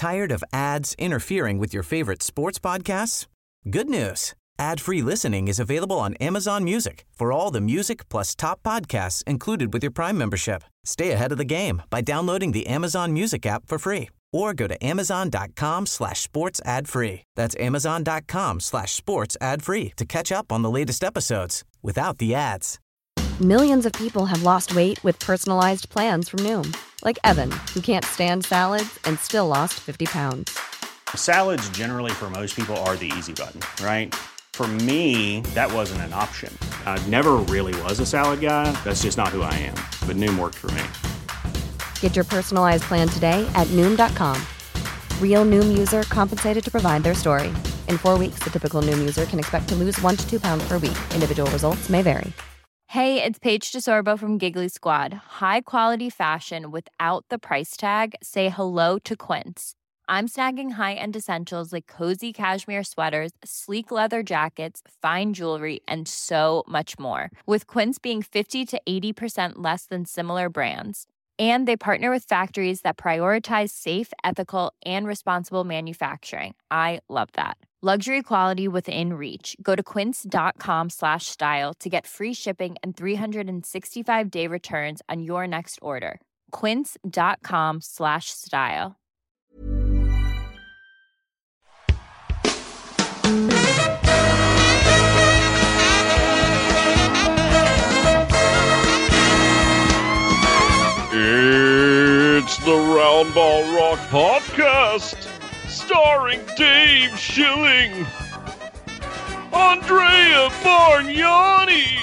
Tired of ads interfering with your favorite sports podcasts? Good news. Ad-free listening is available on Amazon Music for all the music plus top podcasts included with your Prime membership. Stay ahead of the game by downloading the Amazon Music app for free or go to amazon.com/sports ad free. That's amazon.com/sports ad free to catch up on the latest episodes without the ads. Millions of people have lost weight with personalized plans from Noom. Like Evan, who can't stand salads and still lost 50 pounds. Salads generally for most people are the easy button, right? For me, that wasn't an option. I never really was a salad guy. That's just not who I am. But Noom worked for me. Get your personalized plan today at Noom.com. Real Noom user compensated to provide their story. In 4 weeks, the typical Noom user can expect to lose 1 to 2 pounds per week. Individual results may vary. Hey, it's Paige DeSorbo from Giggly Squad. High quality fashion without the price tag. Say hello to Quince. I'm snagging high-end essentials like cozy cashmere sweaters, sleek leather jackets, fine jewelry, and so much more. With Quince being 50 to 80% less than similar brands. And they partner with factories that prioritize safe, ethical, and responsible manufacturing. I love that. Luxury quality within reach. Go to quince.com/style to get free shipping and 365-day returns on your next order. Quince.com/style. It's the Roundball Rock Podcast, starring Dave Schilling, Andrea Bargnani,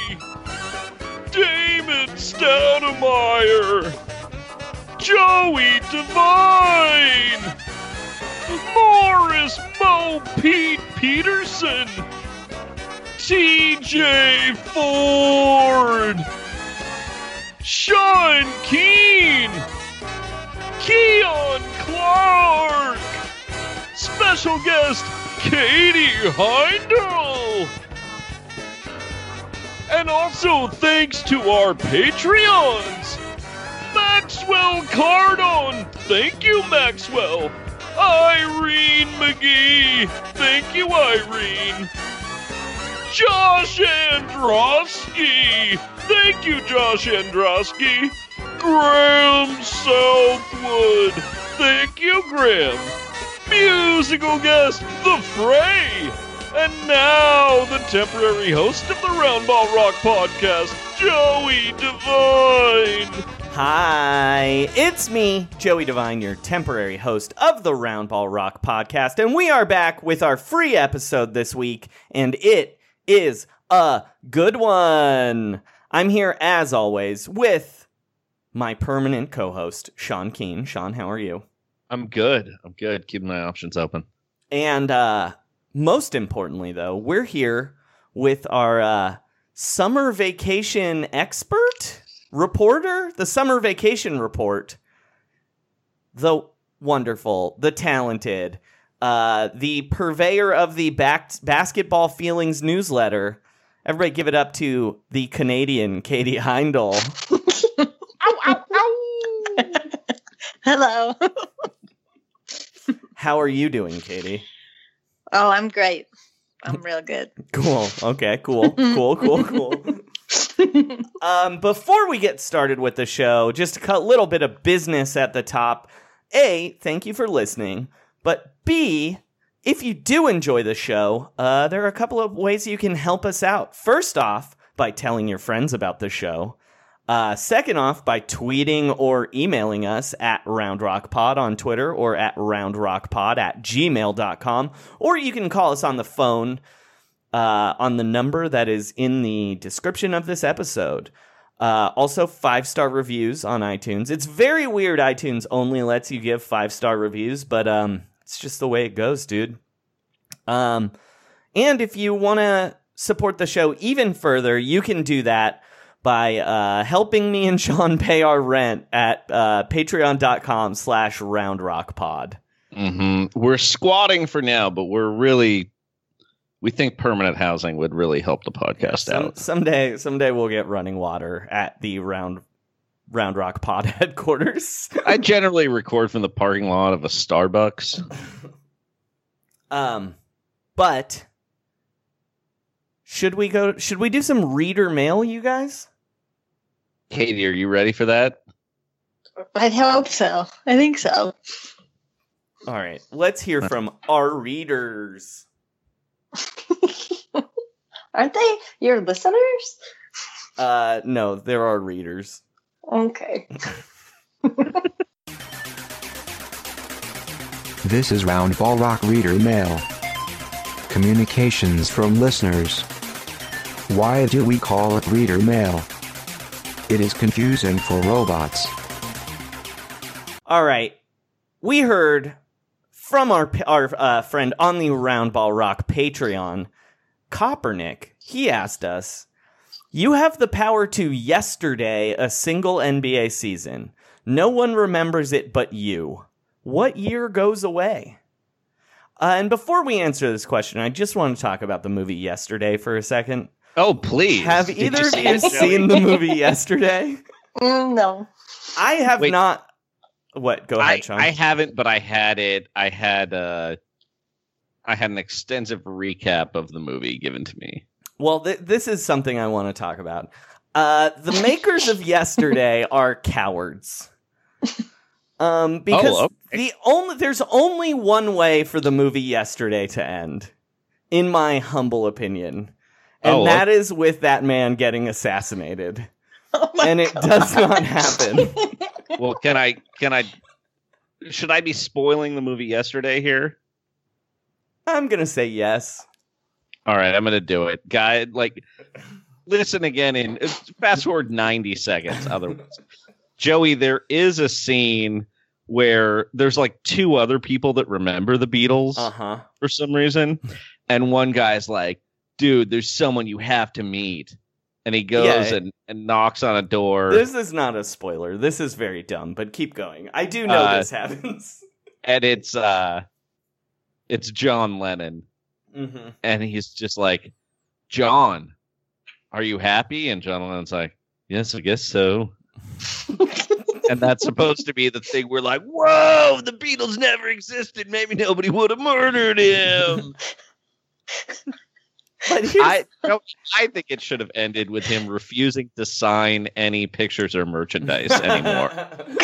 Damon Stoudemire, Joey Devine, Morris Mo Pete Peterson, TJ Ford, Sean Keane, Keon Clark, special guest Katie Heindel, and also thanks to our Patreons, Maxwell Cardone, thank you Maxwell, Irene McGee, thank you Irene, Josh Androsky, thank you Josh Androsky, Graham Southwood, thank you Graham, musical guest The Fray, and now the temporary host of the Roundball Rock Podcast, Joey Devine. Hi, it's me, Joey Devine, your temporary host of the Roundball Rock Podcast, and we are back with our free episode this week, and it is a good one. I'm here, as always, with my permanent co-host, Sean Keane. Sean, how are you? I'm good. Keeping my options open. And most importantly, though, we're here with our summer vacation expert? Reporter? The summer vacation report. The wonderful, the talented, the purveyor of the Basketball Feelings newsletter. Everybody give it up to the Canadian Katie Heindel. Ow, ow, ow. Hello. How are you doing, Katie? Oh, I'm great. I'm real good. Cool. Okay, cool. Before we get started with the show, just a little bit of business at the top. A, thank you for listening. But B, if you do enjoy the show, there are a couple of ways you can help us out. First off, by telling your friends about the show. Second off, by tweeting or emailing us at RoundRockPod on Twitter or at RoundRockPod@gmail.com. Or you can call us on the phone on the number that is in the description of this episode. Also, 5-star reviews on iTunes. It's very weird iTunes only lets you give 5-star reviews, but it's just the way it goes, dude. And if you want to support the show even further, you can do that by helping me and Sean pay our rent at patreon.com/roundrockpod. Mm-hmm. We're squatting for now, but we think permanent housing would really help the podcast out. Someday we'll get running water at the Round Rock Pod headquarters. I generally record from the parking lot of a Starbucks. But should we do some reader mail, you guys? Katie, are you ready for that? I hope so. I think so. All right, let's hear from our readers. Aren't they your listeners? No, there are readers. Okay. This is Roundball Rock Reader Mail. Communications from listeners. Why do we call it Reader Mail? It is confusing for robots. All right, we heard from our friend on the Roundball Rock Patreon, Coppernick. He asked us, "You have the power to yesterday a single NBA season. No one remembers it but you. What year goes away?" And before we answer this question, I just want to talk about the movie Yesterday for a second. Oh, please. Have either of you seen the movie Yesterday? No. I have not. What? Go ahead, Sean. I haven't, but I had it. I had an extensive recap of the movie given to me. Well, this is something I want to talk about. The makers of Yesterday are cowards. Because there's only one way for the movie Yesterday to end, in my humble opinion. And that is with that man getting assassinated. And it does not happen. Well, should I be spoiling the movie Yesterday here? I'm going to say yes. All right, I'm going to do it. Guy, listen again in fast forward 90 seconds. Otherwise, Joey, there is a scene where there's two other people that remember the Beatles for some reason. And one guy's like, "Dude, there's someone you have to meet." And he goes and knocks on a door. This is not a spoiler. This is very dumb, but keep going. I do know this happens. And it's John Lennon. Mm-hmm. And he's just like, "John, are you happy?" And John Lennon's like, "Yes, I guess so." And that's supposed to be the thing we're like, whoa, the Beatles never existed. Maybe nobody would have murdered him. But I think it should have ended with him refusing to sign any pictures or merchandise anymore.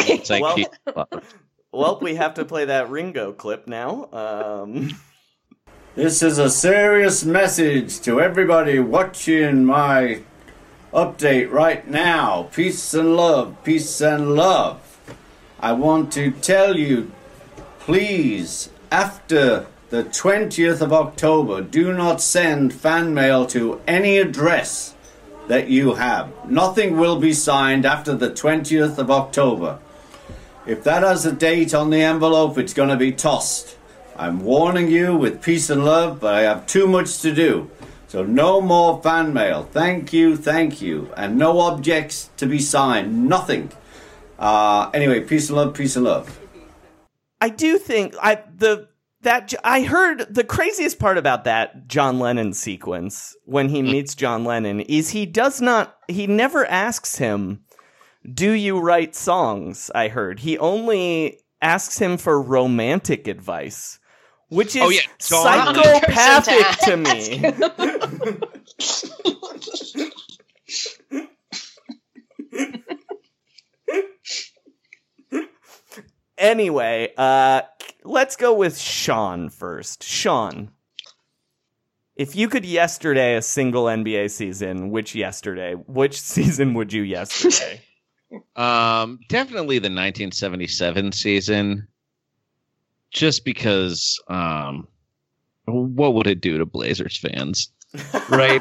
Well, we have to play that Ringo clip now. This is a serious message to everybody watching my update right now. Peace and love, peace and love. I want to tell you, please, after the 20th of October, do not send fan mail to any address that you have. Nothing will be signed after the 20th of October. If that has a date on the envelope, it's going to be tossed. I'm warning you with peace and love, but I have too much to do. So no more fan mail. Thank you, and no objects to be signed. Nothing. Anyway, peace and love, peace and love. I do think I heard the craziest part about that John Lennon sequence when he meets John Lennon is he never asks him, "Do you write songs?" I heard he only asks him for romantic advice. Which is psychopathic to me. Anyway, let's go with Sean first. Sean, if you could yesterday a single NBA season, which season would you yesterday? Definitely the 1977 season. Just because, what would it do to Blazers fans, right?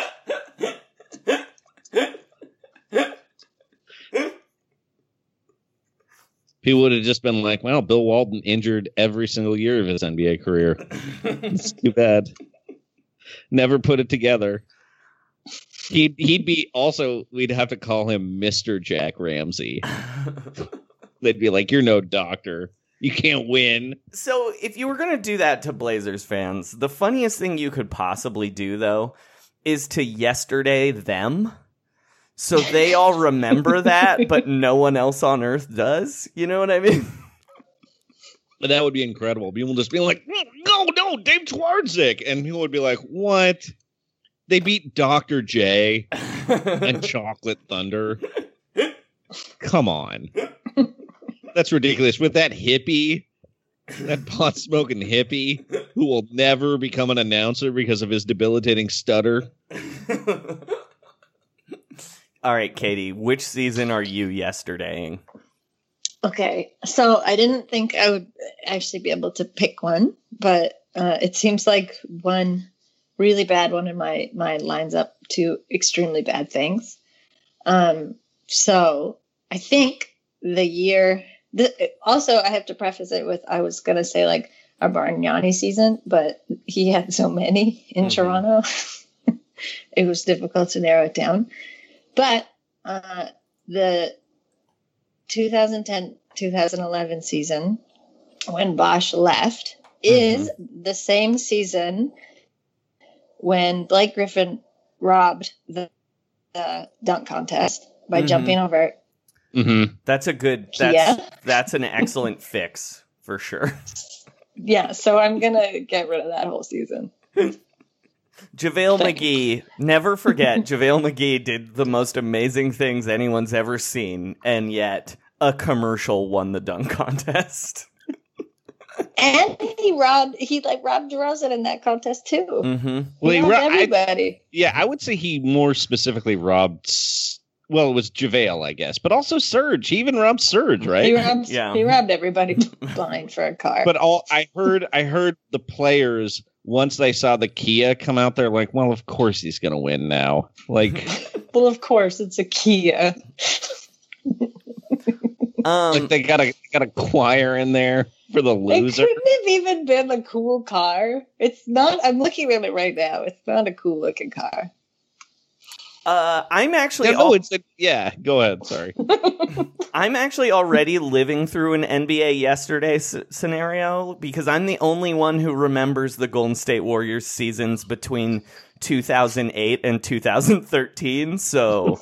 People would have just been like, well, Bill Walton injured every single year of his NBA career. It's too bad. Never put it together. He'd be also, we'd have to call him Mr. Jack Ramsey. They'd be like, "You're no doctor. You can't win." So if you were going to do that to Blazers fans, the funniest thing you could possibly do, though, is to yesterday them. So they all remember that, but no one else on Earth does? You know what I mean? That would be incredible. People just being like, no, Dave Twardzik. And people would be like, what? They beat Dr. J and Chocolate Thunder. Come on. That's ridiculous. With that hippie, that pot-smoking hippie, who will never become an announcer because of his debilitating stutter. All right, Katie, which season are you yesterdaying? Okay, so I didn't think I would actually be able to pick one, but it seems like one really bad one in my mind lines up to extremely bad things. So I think the year... Also, I have to preface it with, I was going to say like our Bargnani season, but he had so many in Toronto. It was difficult to narrow it down. But the 2010-2011 season, when Bosch left, is the same season when Blake Griffin robbed the dunk contest by jumping over. That's an excellent fix for sure. Yeah, so I'm gonna get rid of that whole season. JaVale McGee, never forget, JaVale McGee did the most amazing things anyone's ever seen, and yet a commercial won the dunk contest. And he robbed DeRozan in that contest too. Well, he robbed everybody. I would say he more specifically robbed. Well, it was JaVale, I guess, but also Serge. He even robbed Serge, right? He robbed everybody blind for a car. But I heard the players, once they saw the Kia come out, they're like, well, of course he's going to win now. Like, well, of course it's a Kia. Like they got a choir in there for the loser. It couldn't have even been a cool car. It's not. I'm looking at it right now. It's not a cool looking car. I'm actually... go ahead, sorry. I'm actually already living through an NBA yesterday scenario because I'm the only one who remembers the Golden State Warriors seasons between 2008 and 2013, so...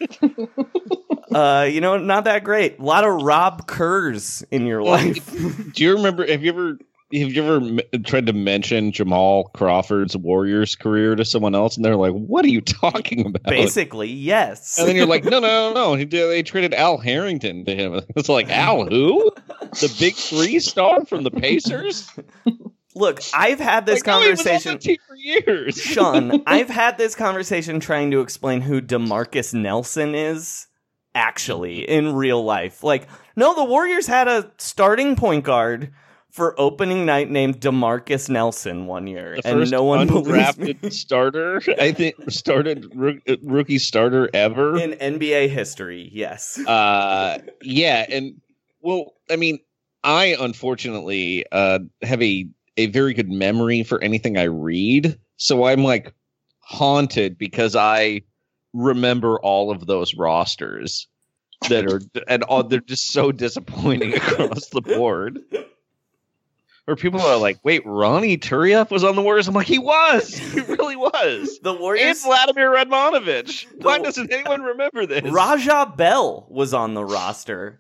not that great. A lot of Rob Kerrs in your life. Do you remember, have you ever tried to mention Jamal Crawford's Warriors career to someone else, and they're like, "What are you talking about?" Basically, yes. And then you're like, "No. They traded Al Harrington to him." It's like, Al who? The big 3 star from the Pacers? Look, I've had this conversation for years. Sean, I've had this conversation trying to explain who DeMarcus Nelson is actually in real life. Like, no, the Warriors had a starting point guard for opening night named DeMarcus Nelson one year, and no one believes me. Starter, I think, rookie starter ever in NBA history. Yes. And well, I mean, I unfortunately have a very good memory for anything I read, so I'm like haunted because I remember all of those rosters that are they're just so disappointing across the board. Or people are like, wait, Ronnie Turiaf was on the Warriors? I'm like, he was. He really was. The Warriors. And Vladimir Radmanovich. Why doesn't anyone remember this? Raja Bell was on the roster.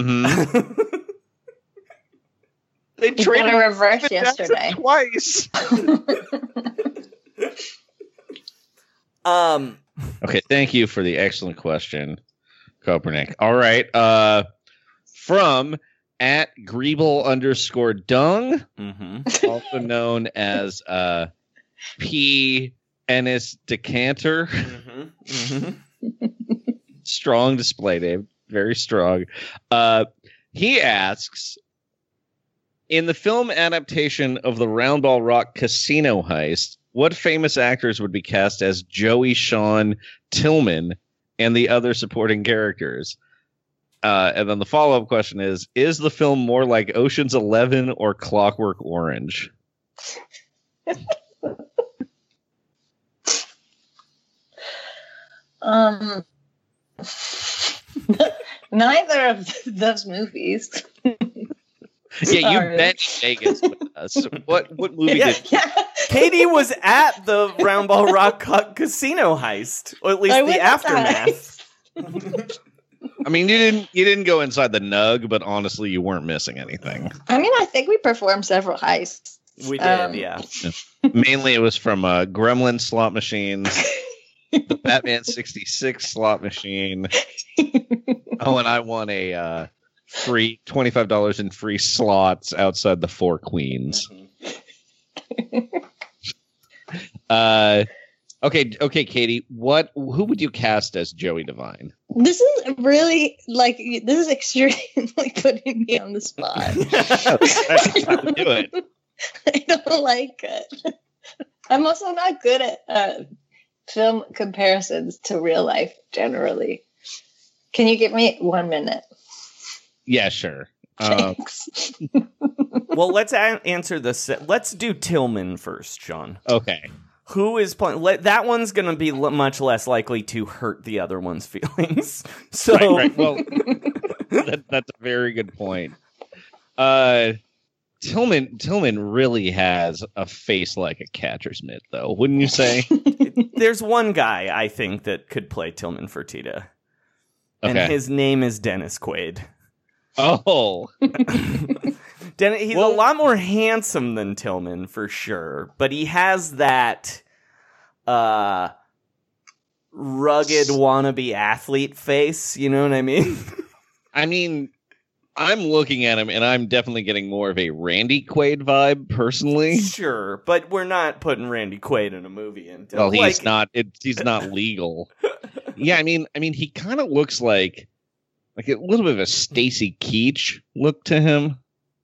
They traded a reverse yesterday twice. Okay, thank you for the excellent question, Kopernik. All right. From at Greeble_Dung, also known as P. Ennis Decanter. Strong display, Dave. Very strong. He asks, in the film adaptation of the Roundball Rock Casino Heist, what famous actors would be cast as Joey, Sean, Tillman, and the other supporting characters? And then the follow-up question is the film more like Ocean's 11 or Clockwork Orange? Neither of those movies. Yeah, you've been in Vegas with us. What movie did Katie was at the Roundball Rock Casino Heist, or at least the aftermath. I mean, you didn't go inside the nug, but honestly, you weren't missing anything. I mean, I think we performed several heists. We did, yeah. Mainly, it was from Gremlin slot machines, the Batman 66 slot machine. Oh, and I won a free $25 in free slots outside the Four Queens. Okay, Katie. Who would you cast as Joey Devine? This is really this is extremely putting me on the spot. Do it. I don't like it. I'm also not good at film comparisons to real life generally. Can you give me 1 minute? Yeah, sure. Thanks. Well, let's answer this. Let's do Tillman first, Sean. Okay. Who is playing? That one's going to be much less likely to hurt the other one's feelings. So, right. Well, that's a very good point. Tillman really has a face like a catcher's mitt, though, wouldn't you say? There's one guy I think that could play Tillman Fertitta, and his name is Dennis Quaid. Oh. He's a lot more handsome than Tillman, for sure. But he has that rugged wannabe athlete face. You know what I mean? I mean, I'm looking at him, and I'm definitely getting more of a Randy Quaid vibe, personally. Sure, but we're not putting Randy Quaid in a movie. Well, he's not. He's not legal. Yeah, I mean, he kind of looks like a little bit of a Stacy Keach look to him.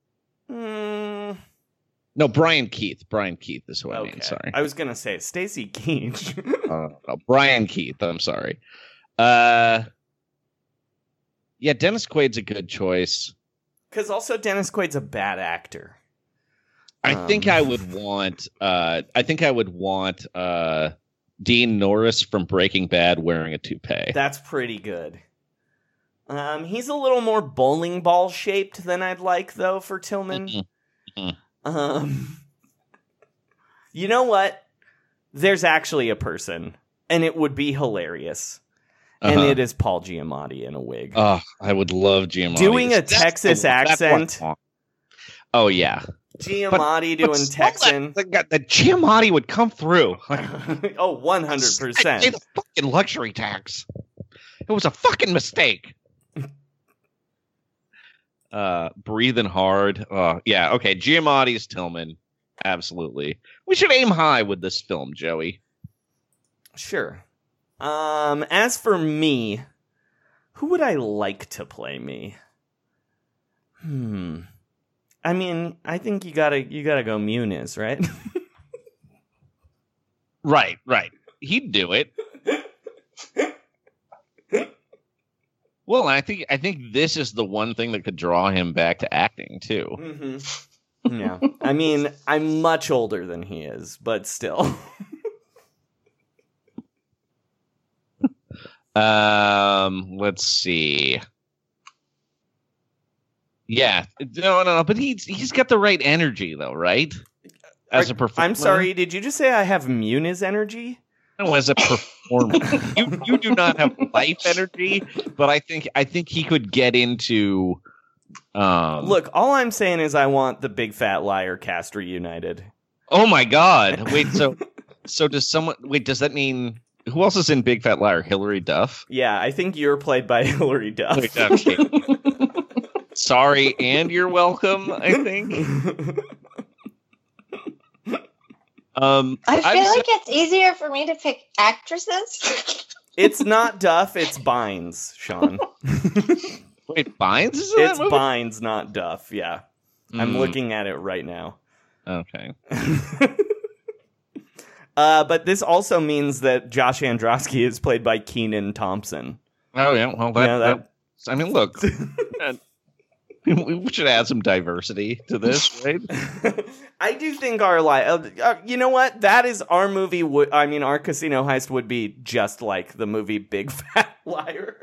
No, Brian Keith. Brian Keith is who I mean. Sorry, I was gonna say Stacy Keach. No, Brian Keith. I'm sorry. Yeah, Dennis Quaid's a good choice. Because also Dennis Quaid's a bad actor. I think I would want. Dean Norris from Breaking Bad wearing a toupee. That's pretty good. He's a little more bowling ball shaped than I'd like, though, for Tillman. You know what? There's actually a person, and it would be hilarious. And it is Paul Giamatti in a wig. Oh, I would love Giamatti. Doing a Texas accent. Oh, yeah. Giamatti doing Texan. The Giamatti would come through. Oh, 100%. Pay the fucking luxury tax. It was a fucking mistake. Breathing hard. Yeah, okay. Giamatti's Tillman. Absolutely. We should aim high with this film, Joey. Sure. As for me, who would I like to play me? I mean, I think you gotta go Muniz, right? Right. He'd do it. Well, I think this is the one thing that could draw him back to acting too. Mm-hmm. Yeah, I mean, I'm much older than he is, but still. Let's see. Yeah, no, but he's got the right energy though, right? As a performer. I'm sorry, did you just say I have Muniz energy? No, as a performer, you do not have life energy, but I think he could get into. Look, all I'm saying is I want the Big Fat Liar cast reunited. Oh my God! Wait, so does someone? Wait, does that mean who else is in Big Fat Liar? Hilary Duff? Yeah, I think you're played by Hilary Duff. Okay. Sorry, and you're welcome. I think. I feel like it's easier for me to pick actresses. It's not Duff, it's Bynes, Sean. Wait, Bynes is It's Bynes, not Duff, yeah. I'm looking at it right now. Okay. But this also means that Josh Androsky is played by Kenan Thompson. Oh, yeah. Well, I mean, look. We should add some diversity to this, right? I do think you know what? That is our movie. Our Casino Heist would be just like the movie Big Fat Liar.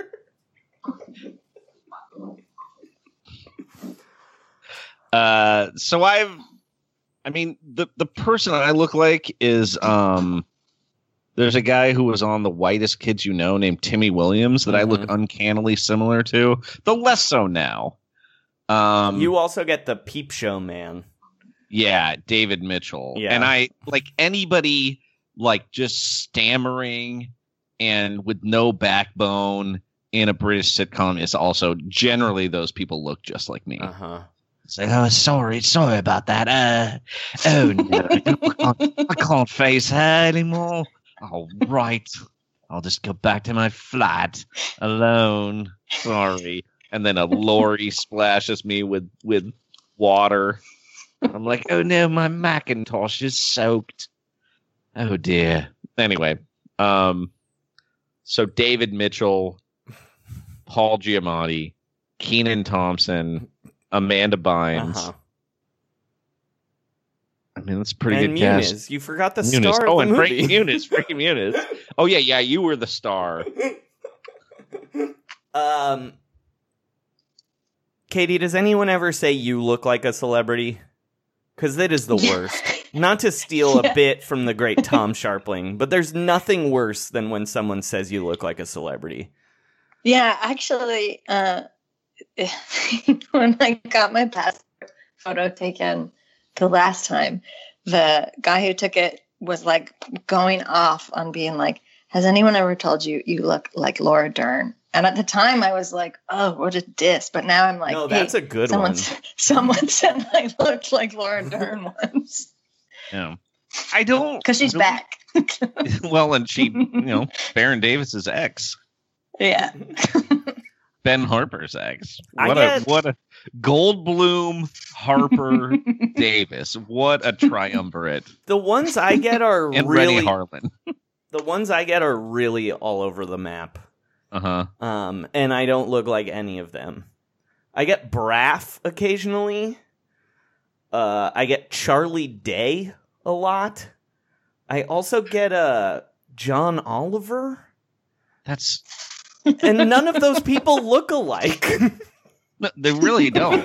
So the person I look like is There's a guy who was on The Whitest Kids You Know named Timmy Williams that I look uncannily similar to, though less so now. You also get the Peep Show man. Yeah, David Mitchell. Yeah. And I like anybody like just stammering and with no backbone in a British sitcom is also generally those people look just like me. Uh-huh. It's like, oh, sorry about that. Oh no, I can't face her anymore. Oh, right. I'll just go back to my flat alone. Sorry. And then a lorry splashes me with water. I'm like, oh no, my Macintosh is soaked. Oh dear. Anyway, so David Mitchell, Paul Giamatti, Kenan Thompson, Amanda Bynes. Uh-huh. I mean, that's a pretty and good Muniz. cast. You forgot the Muniz. star Oh, of the and movie. Frankie Muniz. Oh yeah, you were the star. Katie, does anyone ever say you look like a celebrity? Because that is the worst. Not to steal a bit from the great Tom Sharpling, but there's nothing worse than when someone says you look like a celebrity. Yeah, actually, when I got my passport photo taken the last time, the guy who took it was like going off on being like, has anyone ever told you you look like Laura Dern? And at the time I was like, oh, what a diss. But now I'm like, No, that's a good one. Someone said I looked like Laura Dern once. Yeah. I don't. Because she's back. Well, and she, Baron Davis's ex. Yeah. Ben Harper's ex. I What a Goldblum, Harper, Davis. What a triumvirate. The ones I get are And really Rennie Harlan. The ones I get are really all over the map. Uh-huh. And I don't look like any of them. I get Braff occasionally. I get Charlie Day a lot. I also get John Oliver. That's and none of those people look alike. No, they really don't.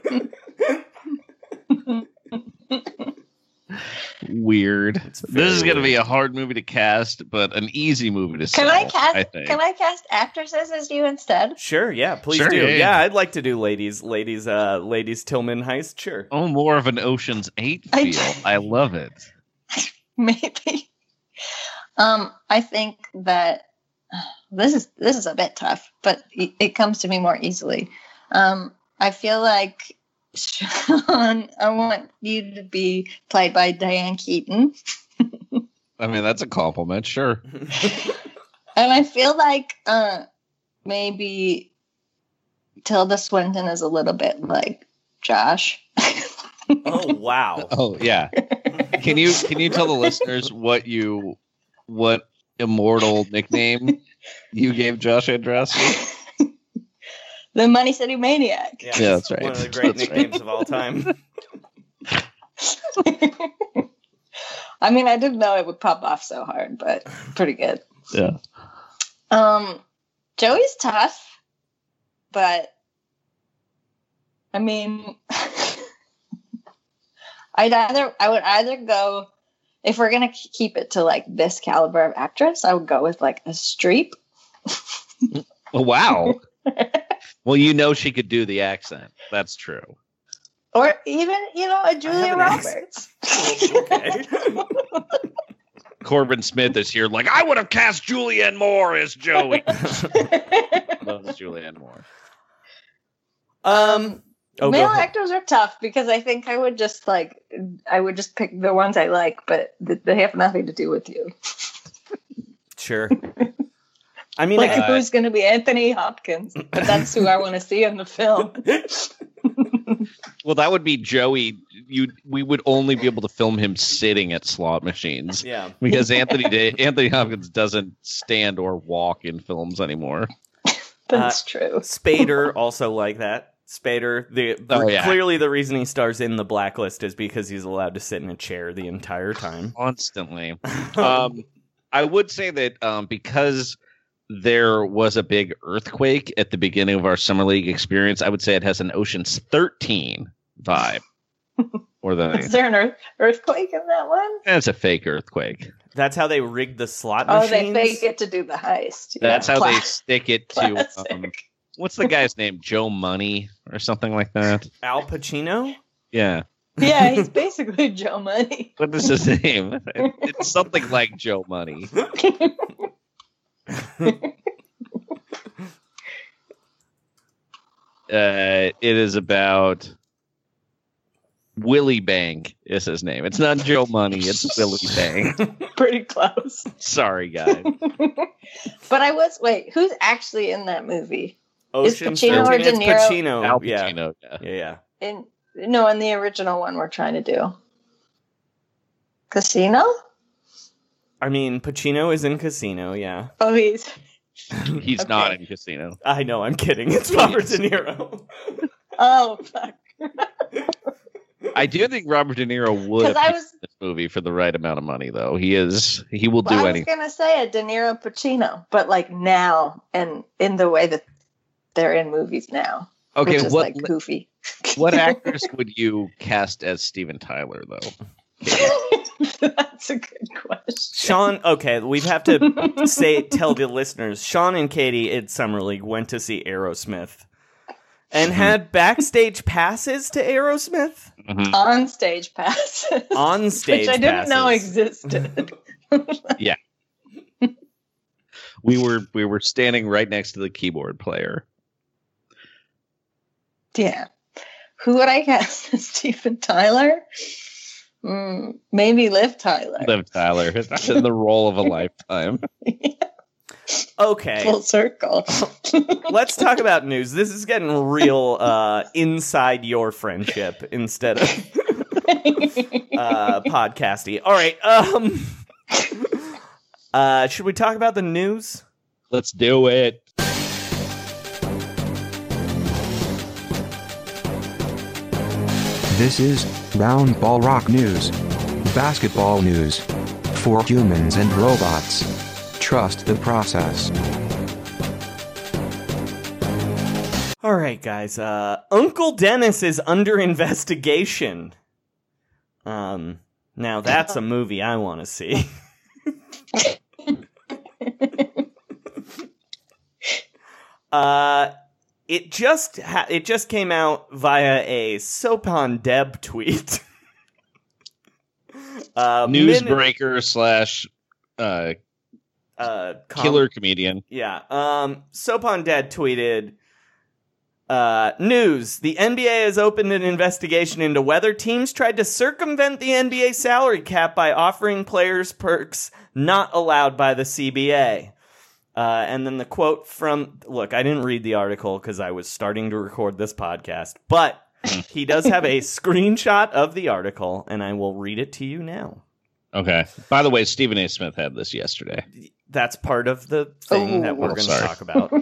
Weird. This is going to be a hard movie to cast, but an easy movie to sell. I think. Can I cast actresses as you instead? Sure, yeah, please Sure, do. yeah. Yeah, I'd like to do ladies Tillman heist. Sure. Oh, more of an Ocean's 8 feel. I love it. Maybe. I think that this is a bit tough, but it comes to me more easily. I feel like Sean, I want you to be played by Diane Keaton. I mean, that's a compliment, sure. And I feel like maybe Tilda Swinton is a little bit like Josh. Oh wow. Oh yeah. Can you tell the listeners what immortal nickname you gave Josh Androsky? The Money City Maniac. Yeah, that's right. One of the great That's nicknames of all time. I mean, I didn't know it would pop off so hard, but pretty good. Yeah. Joey's tough, but I mean, I would either go, if we're gonna keep it to like this caliber of actress, I would go with like a Streep. Oh, wow. Well, she could do the accent. That's true. Or even, a Julia Roberts. Okay. Corbin Smith is here like, I would have cast Julianne Moore as Joey. Loves Julianne Moore. Male actors are tough because I think I would just pick the ones I like, but they have nothing to do with you. Sure. I mean, who's going to be Anthony Hopkins? But that's who I want to see in the film. Well, that would be Joey. We would only be able to film him sitting at slot machines. Yeah. Because Anthony Hopkins doesn't stand or walk in films anymore. That's true. Spader also like that. Spader, yeah. Clearly the reason he stars in The Blacklist is because he's allowed to sit in a chair the entire time. Constantly. I would say that because there was a big earthquake at the beginning of our Summer League experience, I would say it has an Ocean's 13 vibe. Or Is there an earthquake in that one? It's a fake earthquake. That's how they rigged the slot Oh, machines? they fake it to do the heist. That's Yeah. how they stick it to. Classic. What's the guy's name? Joe Money or something like that? Al Pacino? Yeah. Yeah, he's basically Joe Money. What is his name? It's something like Joe Money. It is about Willie Bang is his name. It's not Joe Money. It's Willie Bang. Pretty close. Sorry, guys. But who's actually in that movie? Ocean's Pacino or 13. De It's Niro? Pacino. Al Yeah. Pacino. Yeah. In the original one we're trying to do. Casino? I mean, Pacino is in Casino, yeah. Oh, he's He's not in Casino. I know, I'm kidding. It's Robert De Niro. Oh, fuck. I do think Robert De Niro would 'Cause have I picked was- this movie for the right amount of money, though. He will do I was anything. gonna say a De Niro Pacino, but like now and in the way that they're in movies now. Okay, which is like goofy. what actors would you cast as Steven Tyler, though? That's a good question. Sean, okay, we have to tell the listeners, Sean and Katie at Summer League went to see Aerosmith and had backstage passes to Aerosmith? On stage passes. On stage Which I didn't know passes. existed. Yeah. We were standing right next to the keyboard player. Yeah. Who would I cast as Steven Tyler? Maybe Liv Tyler. Liv Tyler. That's in the role of a lifetime. Okay. Full circle. Let's talk about news. This is getting real inside your friendship instead of podcasty. All right. Should we talk about the news? Let's do it. This is Round Ball Rock News. Basketball news. For humans and robots. Trust the process. All right, guys. Uncle Dennis is under investigation. Now that's a movie I want to see. It just came out via a Sopan Deb tweet. Newsbreaker slash killer comedian. Yeah. Sopan Deb tweeted, news. The NBA has opened an investigation into whether teams tried to circumvent the NBA salary cap by offering players perks not allowed by the CBA. And then the quote from... Look, I didn't read the article because I was starting to record this podcast, but he does have a screenshot of the article, and I will read it to you now. Okay. By the way, Stephen A. Smith had this yesterday. That's part of the thing that we're going to talk about.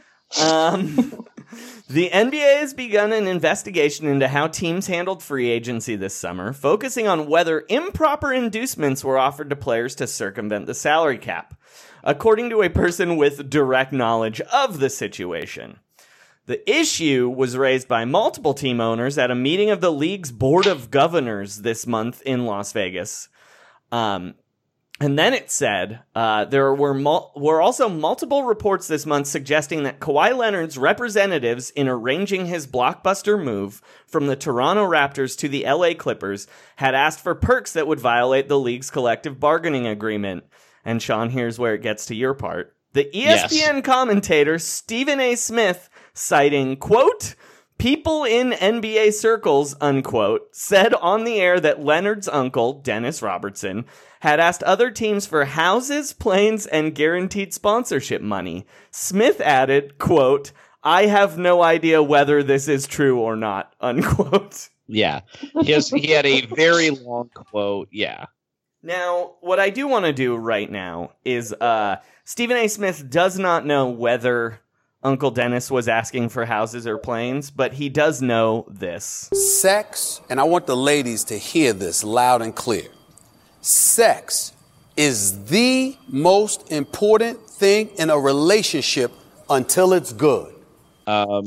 The NBA has begun an investigation into how teams handled free agency this summer, focusing on whether improper inducements were offered to players to circumvent the salary cap, according to a person with direct knowledge of the situation. The issue was raised by multiple team owners at a meeting of the league's Board of Governors this month in Las Vegas. And then it said, there were also multiple reports this month suggesting that Kawhi Leonard's representatives in arranging his blockbuster move from the Toronto Raptors to the LA Clippers had asked for perks that would violate the league's collective bargaining agreement. And Sean, here's where it gets to your part. The ESPN commentator Stephen A. Smith, citing, quote, people in NBA circles, unquote, said on the air that Leonard's uncle, Dennis Robertson, had asked other teams for houses, planes, and guaranteed sponsorship money. Smith added, quote, I have no idea whether this is true or not, unquote. Yeah. He had a very long quote. Yeah. Now, what I do want to do right now is Stephen A. Smith does not know whether Uncle Dennis was asking for houses or planes, but he does know this. Sex, and I want the ladies to hear this loud and clear. Sex is the most important thing in a relationship until it's good.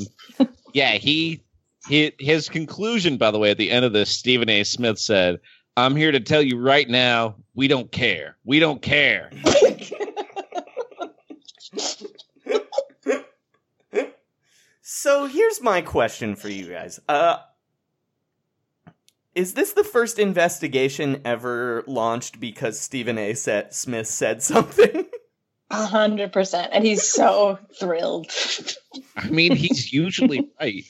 Yeah, his conclusion, by the way, at the end of this, Stephen A. Smith said, I'm here to tell you right now, we don't care. We don't care. So here's my question for you guys. Is this the first investigation ever launched because Stephen A. Smith said something? 100%. And he's so thrilled. I mean, he's usually right.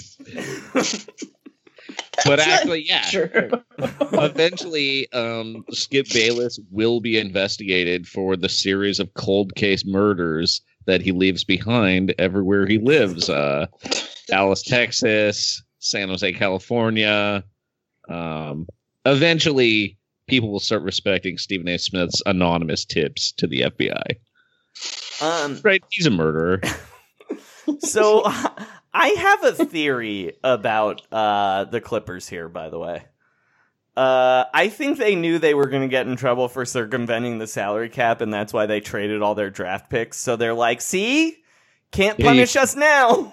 But actually, yeah. True. Eventually, Skip Bayless will be investigated for the series of cold case murders that he leaves behind everywhere he lives. Dallas, Texas, San Jose, California. Eventually, people will start respecting Stephen A. Smith's anonymous tips to the FBI. Right, he's a murderer. So, I have a theory about the Clippers here, by the way. I think they knew they were going to get in trouble for circumventing the salary cap, and that's why they traded all their draft picks. So they're like, see? Can't punish us now!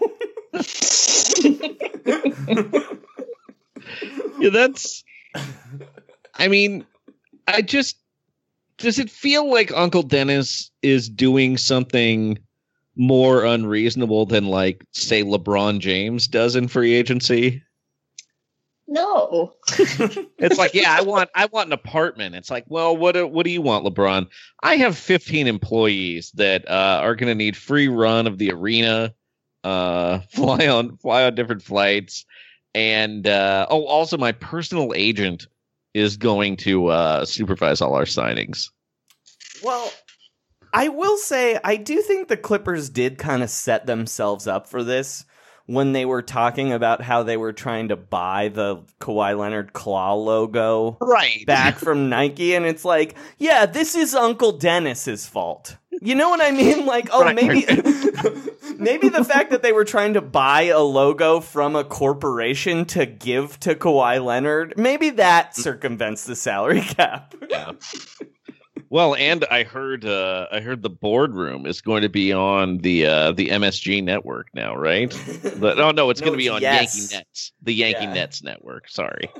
Yeah, that's... I mean, does it feel like Uncle Dennis is doing something more unreasonable than, like, say, LeBron James does in free agency? No. It's like, yeah, I want an apartment. It's like, well, what do you want, LeBron? I have 15 employees that are going to need free run of the arena, fly on different flights, and also my personal agent is going to supervise all our signings. Well, I will say, I do think the Clippers did kind of set themselves up for this when they were talking about how they were trying to buy the Kawhi Leonard claw logo back from Nike. And it's like, yeah, this is Uncle Dennis's fault. You know what I mean? Like, oh, maybe the fact that they were trying to buy a logo from a corporation to give to Kawhi Leonard, maybe that circumvents the salary cap. Yeah. Well, and I heard the boardroom is going to be on the MSG network now, right? It's going to be on Yankee Nets, the Yankee Nets network. Sorry.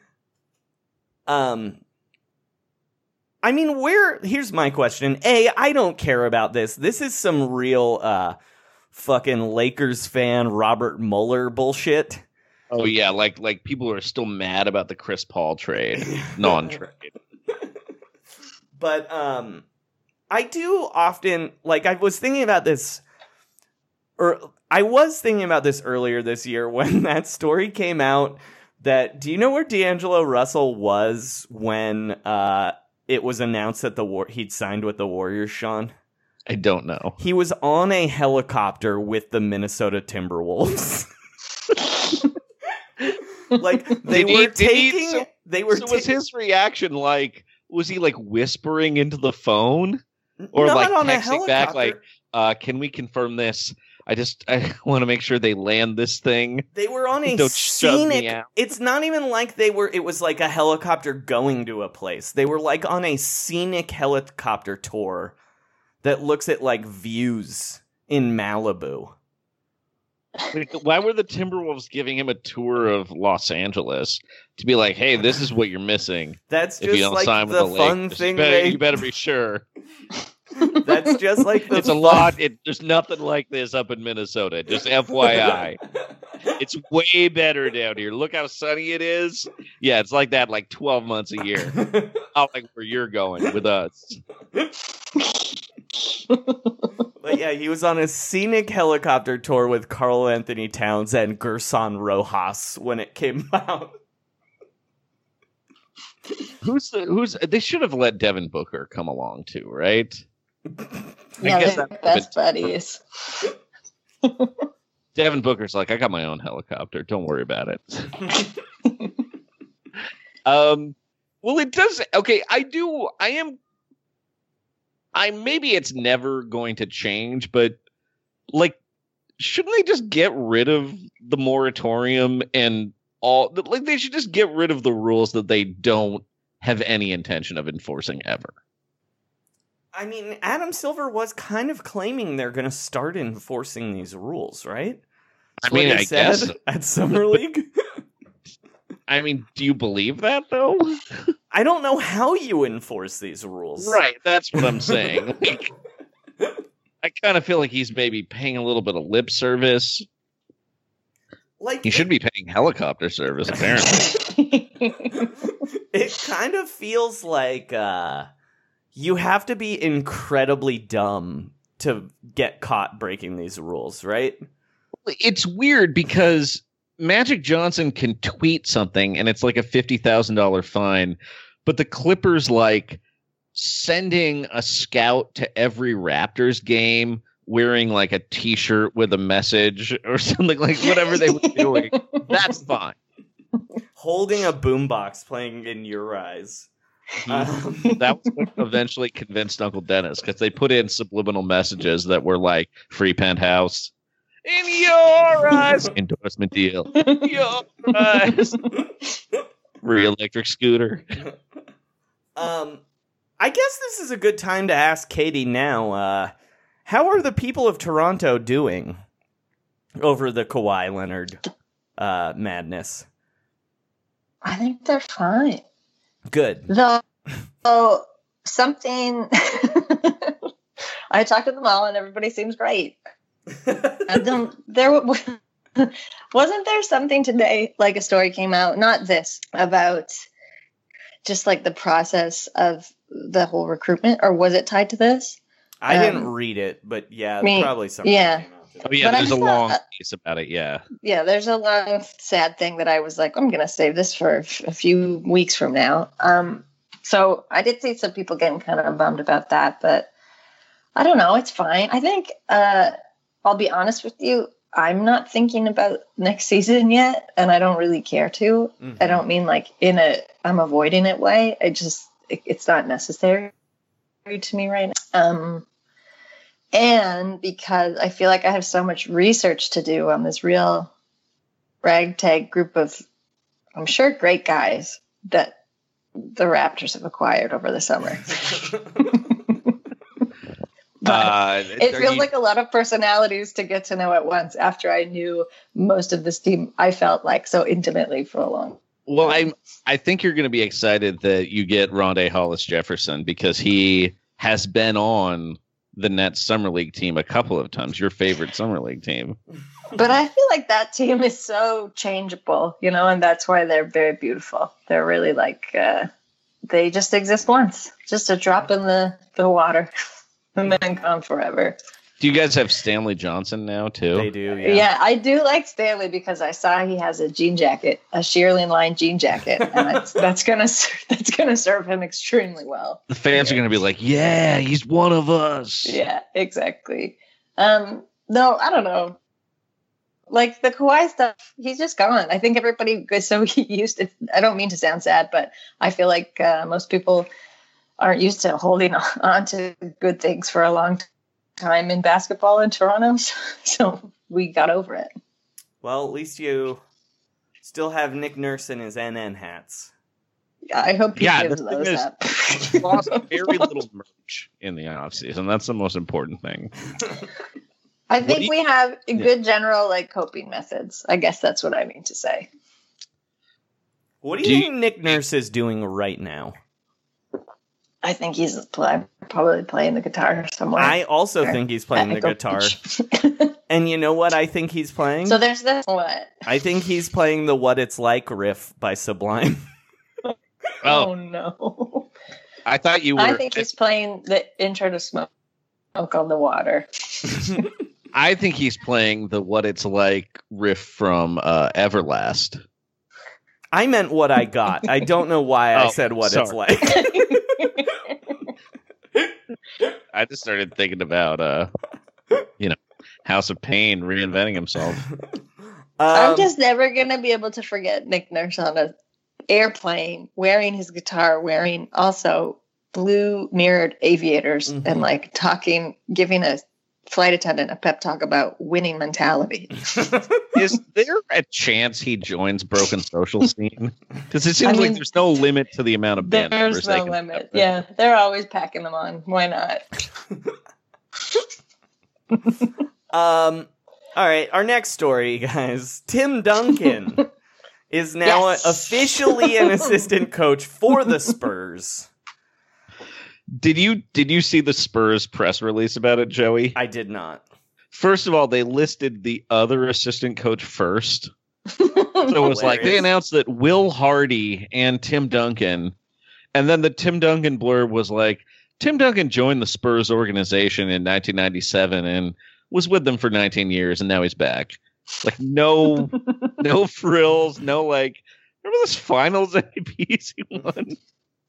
I mean, here's my question. I don't care about this. This is some real fucking Lakers fan Robert Mueller bullshit. Oh yeah, like people are still mad about the Chris Paul trade, non-trade. But I do often, like, I was thinking about this earlier this year when that story came out. Do you know where D'Angelo Russell was when it was announced that he'd signed with the Warriors, Sean? I don't know. He was on a helicopter with the Minnesota Timberwolves. Like, was his reaction like, was he like whispering into the phone or Not like on a texting back helicopter. like, can we confirm this? I want to make sure they land this thing. They were on a Don't shove me scenic. out. It's not even like it was like a helicopter going to a place. They were like on a scenic helicopter tour that looks at like views in Malibu. Like, why were the Timberwolves giving him a tour of Los Angeles to be like, hey, this is what you're missing? That's if just you don't like sign with the the fun Lakers. thing. You better be sure. That's just like the It's a lot. There's nothing like this up in Minnesota. Just FYI. It's way better down here. Look how sunny it is. Yeah, it's like that like 12 months a year. Not like where you're going with us. But yeah, he was on a scenic helicopter tour with Karl Anthony Towns and Gerson Rojas when it came out. They should have let Devin Booker come along too, right? Yeah, they're best buddies. Devin Booker's like, I got my own helicopter. Don't worry about it. Well, it does. Okay, maybe it's never going to change, but like, shouldn't they just get rid of the moratorium and all? Like, they should just get rid of the rules that they don't have any intention of enforcing ever. I mean, Adam Silver was kind of claiming they're going to start enforcing these rules, right? That's I mean, what he I said guess at Summer League. I mean, do you believe that though? I don't know how you enforce these rules. Right, that's what I'm saying. Like, I kind of feel like he's maybe paying a little bit of lip service. Like He should be paying helicopter service, apparently. It kind of feels like you have to be incredibly dumb to get caught breaking these rules, right? It's weird because Magic Johnson can tweet something and it's like a $50,000 fine, but the Clippers like sending a scout to every Raptors game wearing like a t-shirt with a message or something, like whatever they were doing. That's fine. Holding a boombox playing In Your Eyes. That was what eventually convinced Uncle Dennis, because they put in subliminal messages that were like free penthouse, in your eyes, endorsement deal, your eyes, free electric scooter. I guess this is a good time to ask Katie now, how are the people of Toronto doing over the Kawhi Leonard madness? I think they're fine. Good. Though something I talked to them all and everybody seems great. Wasn't there something today, like a story came out, not this, about just like the process of the whole recruitment, or was it tied to this? I didn't read it, but yeah, probably something. Yeah. Came out. Oh yeah, But there's I a thought, long piece about it. Yeah. Yeah, there's a long sad thing that I was like, I'm going to save this for a few weeks from now. So I did see some people getting kind of bummed about that, but I don't know. It's fine. I think, I'll be honest with you, I'm not thinking about next season yet, and I don't really care to. Mm-hmm. I don't mean like I'm avoiding it way. It's not necessary to me right now. And because I feel like I have so much research to do on this real ragtag group of, I'm sure, great guys that the Raptors have acquired over the summer. It feels like a lot of personalities to get to know at once after I knew most of this team, I felt like, so intimately for a long time. Well, I think you're going to be excited that you get Rondé Hollis Jefferson, because he has been on the Nets Summer League team a couple of times, your favorite Summer League team. But I feel like that team is so changeable, and that's why they're very beautiful. They're really like, they just exist once, just a drop in the water and then gone forever. Do you guys have Stanley Johnson now too? They do, yeah. Yeah, I do like Stanley because I saw he has a jean jacket, a shearling line jean jacket, and that's gonna serve him extremely well. The fans are gonna be like, "Yeah, he's one of us." Yeah, exactly. No, I don't know. Like the Kawhi stuff, he's just gone. I think everybody is so used to. I don't mean to sound sad, but I feel like most people aren't used to holding on to good things for a long time in basketball in Toronto, so we got over it. Well, at least you still have Nick Nurse in his NN hats. I hope he gives those up. He lost very little merch in the offseason. That's the most important thing. I think we have good general coping methods. I guess that's what I mean to say. What do you think Nick Nurse is doing right now? I think he's probably playing the guitar somewhere. I also think he's playing the guitar. And you know what I think he's playing? So there's this what? I think he's playing the What It's Like riff by Sublime. Oh no. I thought you were. I think he's playing the intro to Smoke on the Water. I think he's playing the What It's Like riff from Everlast. I meant What I Got. I don't know why I said What It's Like. I just started thinking about, House of Pain reinventing himself. I'm just never going to be able to forget Nick Nurse on an airplane, wearing his guitar, wearing also blue mirrored aviators, and talking, giving a flight attendant a pep talk about winning mentality. Is there a chance he joins Broken Social Scene? Because it seems like there's no limit to the amount of band members. There's no limit. Yeah, they're always packing them on. Why not? All right, our next story, guys. Tim Duncan is now officially an assistant coach for the Spurs. Did you see the Spurs press release about it, Joey? I did not. First of all, they listed the other assistant coach first. So it was like they announced that Will Hardy and Tim Duncan, and then the Tim Duncan blurb was like, Tim Duncan joined the Spurs organization in 1997 and was with them for 19 years, and now he's back. Like no frills, no like. Remember those finals MVPs he won?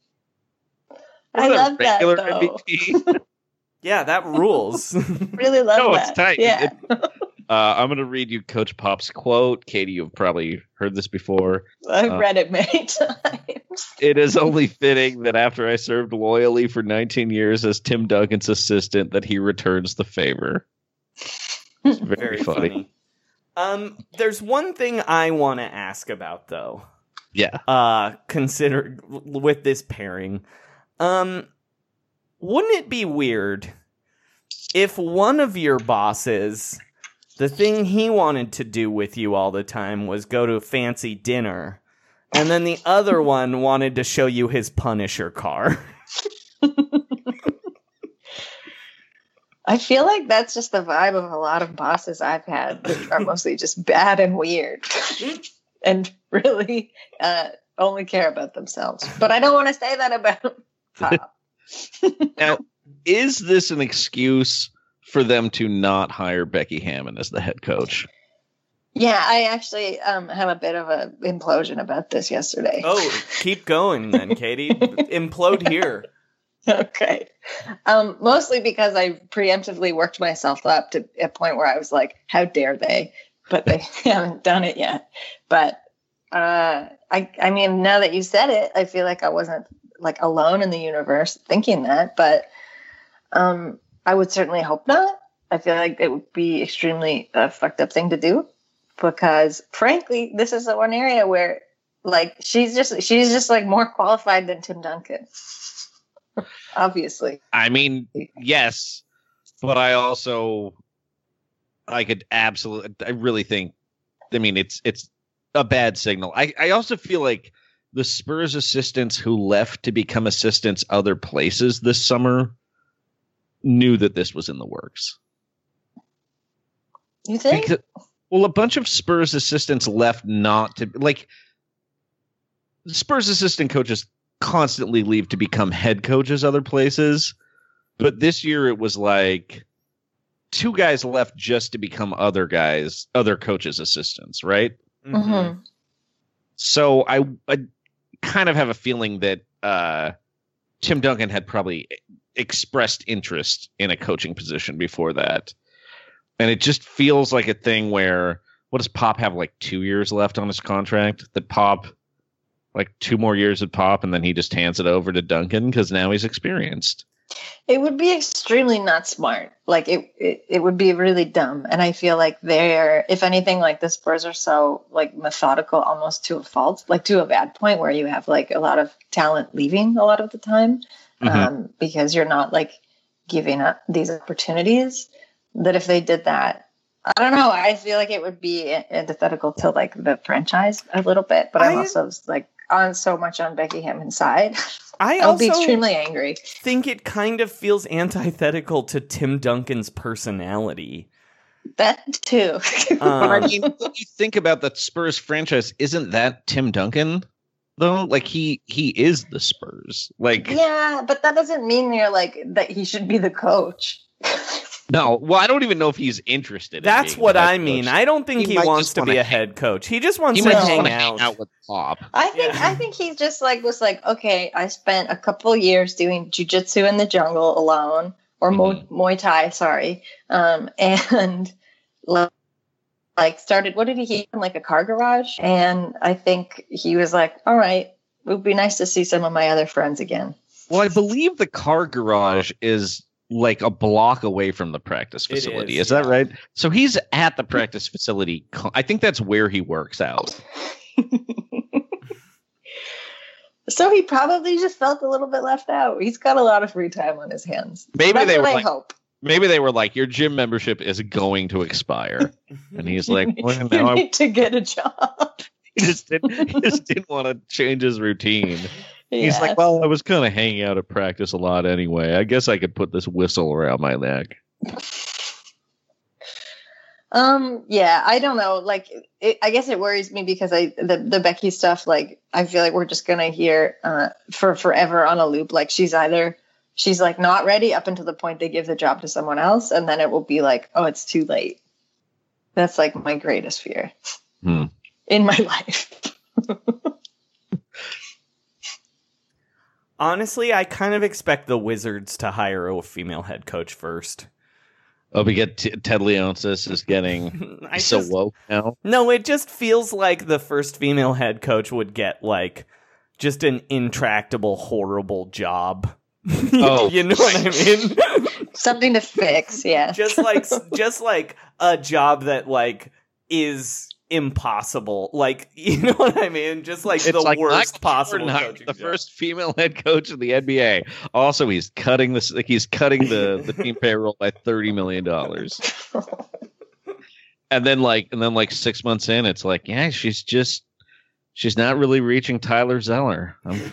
I love that though. MVP? Yeah, that rules. Really love that. No, it's tight. Yeah. I'm going to read you Coach Pop's quote. Katie, you've probably heard this before. I've read it many times. It is only fitting that after I served loyally for 19 years as Tim Duncan's assistant, that he returns the favor. It's very funny. There's one thing I want to ask about, though. Yeah. Consider with this pairing. Wouldn't it be weird if one of your bosses, the thing he wanted to do with you all the time was go to a fancy dinner, and then the other one wanted to show you his Punisher car? I feel like that's just the vibe of a lot of bosses I've had that are mostly just bad and weird and really only care about themselves. But I don't want to say that about Pop. Now, is this an excuse for them to not hire Becky Hammon as the head coach? Yeah, I actually have a bit of an implosion about this yesterday. Oh, keep going then, Katie. Implode here. Okay. Mostly because I preemptively worked myself up to a point where I was like, how dare they? But they haven't done it yet. But I mean, now that you said it, I feel like I wasn't like alone in the universe thinking that. But I would certainly hope not. I feel like it would be extremely fucked up thing to do, because frankly, this is the one area where like she's just like more qualified than Tim Duncan. Obviously. I mean, yes, but I really think, I mean, it's a bad signal. I also feel like the Spurs assistants who left to become assistants other places this summer knew that this was in the works. You think? Well, a bunch of Spurs assistants left not to, like, Spurs assistant coaches constantly leave to become head coaches other places, but this year it was like 2 guys left just to become other coaches' assistants, right? Mm-hmm. So I kind of have a feeling that Tim Duncan had probably expressed interest in a coaching position before that, and it just feels like a thing where, what does Pop have, like 2 years left on his contract? That Pop, like 2 more years at Pop, and then he just hands it over to Duncan because now he's experienced. It would be extremely not smart. Like it would be really dumb. And I feel like they're, if anything, like the Spurs are so like methodical almost to a fault, like to a bad point where you have like a lot of talent leaving a lot of the time, because you're not like giving up these opportunities, that if they did that, I don't know, I feel like it would be antithetical to like the franchise a little bit, but I'm also like on so much on Becky Hammond's side. I'll be extremely angry. Think it kind of feels antithetical to Tim Duncan's personality. That too. I mean, when you think about the Spurs franchise, isn't that Tim Duncan though? Like he is the Spurs. Like, yeah, but that doesn't mean you're like that he should be the coach. No, well, I don't even know if he's interested. That's in what I coach. mean. I don't think he wants to be a head coach. He just wants to hang out with Pop. I think he just like was like, okay, I spent a couple years doing jiu-jitsu in the jungle alone, or Muay Thai, sorry, and like started. What did he like a car garage? And I think he was like, all right, it would be nice to see some of my other friends again. Well, I believe the car garage is like a block away from the practice facility. Is that right? So he's at the practice facility. I think that's where he works out. So he probably just felt a little bit left out. He's got a lot of free time on his hands. Maybe they were I like, hope. Maybe they were like, your gym membership is going to expire. And he's like, well, you need to get a job. He just didn't want to change his routine. He's Yeah. like, well, I was kind of hanging out at practice a lot anyway. I guess I could put this whistle around my neck. Yeah, I don't know. Like, I guess it worries me because the Becky stuff, like, I feel like we're just gonna hear for forever on a loop. Like, she's like not ready up until the point they give the job to someone else, and then it will be like, oh, it's too late. That's like my greatest fear in my life. Honestly, I kind of expect the Wizards to hire a female head coach first. Oh, we get Ted Leonsis is getting woke now. No, it just feels like the first female head coach would get like just an intractable, horrible job. Oh, you know what I mean? Something to fix, yeah. just like a job that like is impossible. Like, you know what I mean? Just like it's the like worst Michael possible Jordan, coaching the job. first female head coach in the NBA. Also, he's cutting the team payroll by $30 million. And then like 6 months in, it's like, yeah, she's not really reaching Tyler Zeller.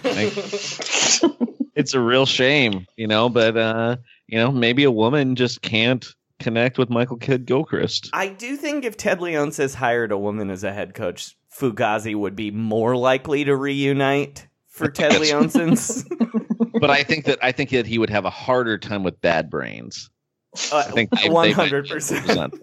It's a real shame, but maybe a woman just can't connect with Michael Kidd-Gilchrist. I do think if Ted Leonsis hired a woman as a head coach, Fugazi would be more likely to reunite for Ted Leonsis. But I think that he would have a harder time with bad brains. I think 100%.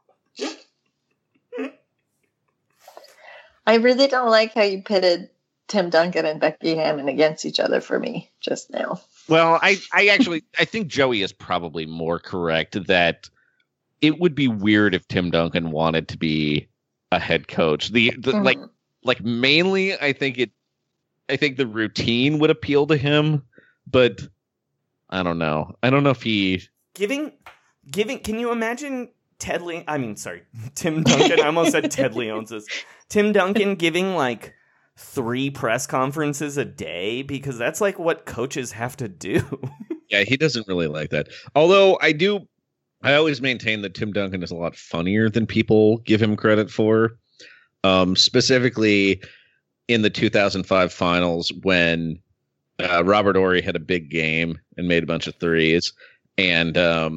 I really don't like how you pitted Tim Duncan and Becky Hammon against each other for me just now. Well, I think Joey is probably more correct that it would be weird if Tim Duncan wanted to be a head coach. Like mainly, I think the routine would appeal to him, but I don't know. I don't know if he giving. Can you imagine Tim Duncan? I almost said Ted Leonsis. Tim Duncan giving like 3 press conferences a day, because that's like what coaches have to do. Yeah, he doesn't really like that. Although I always maintain that Tim Duncan is a lot funnier than people give him credit for. Specifically in the 2005 finals when Robert Horry had a big game and made a bunch of threes, and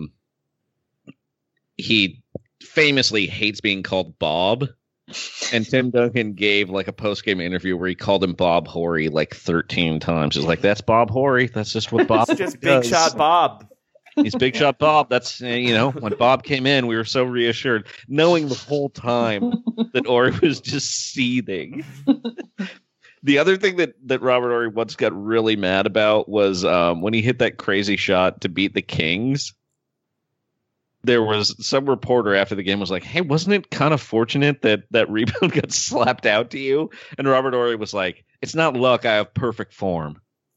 he famously hates being called Bob. And Tim Duncan gave like a post-game interview where he called him Bob Horry like 13 times. He's like, that's Bob Horry. That's just what Bob It's just Big Shot Bob. He's Big Shot Bob. That's, when Bob came in, we were so reassured, knowing the whole time that Horry was just seething. The other thing that Robert Horry once got really mad about was when he hit that crazy shot to beat the Kings. There was some reporter after the game was like, hey, wasn't it kind of fortunate that rebound got slapped out to you? And Robert Horry was like, it's not luck. I have perfect form.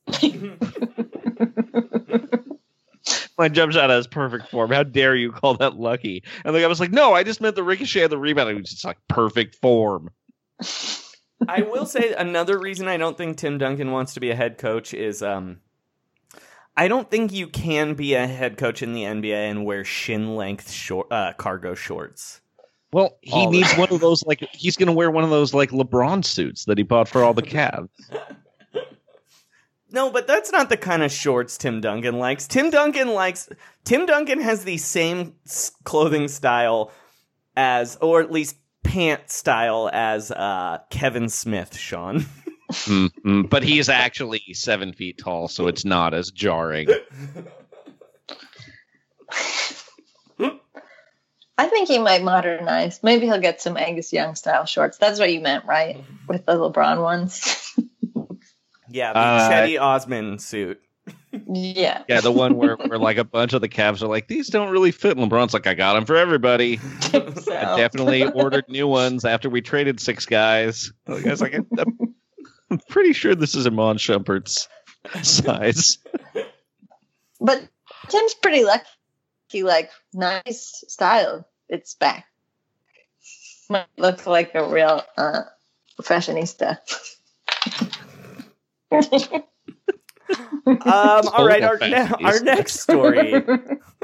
My jump shot has perfect form. How dare you call that lucky? And the guy was like, no, I just meant the ricochet of the rebound. It was just like perfect form. I will say another reason I don't think Tim Duncan wants to be a head coach is I don't think you can be a head coach in the NBA and wear shin-length cargo shorts. Well, he needs one of those, like, he's going to wear one of those, like, LeBron suits that he bought for all the Cavs. No, but that's not the kind of shorts Tim Duncan likes. Tim Duncan has the same clothing style as, or at least pant style as Kevin Smith, Sean. But he's actually 7 feet tall, so it's not as jarring. I think he might modernize. Maybe he'll get some Angus Young style shorts. That's what you meant, right? With the LeBron ones. Yeah, the Chetty Osman suit. Yeah. Yeah, the one where like a bunch of the Cavs are like, these don't really fit. And LeBron's like, I got them for everybody. So. I definitely ordered new ones after we traded 6 guys. The guy's like, I'm pretty sure this is Iman Shumpert's size. But Tim's pretty lucky. Like, nice style. It's back. Might look like a real fashionista. All right, our next story.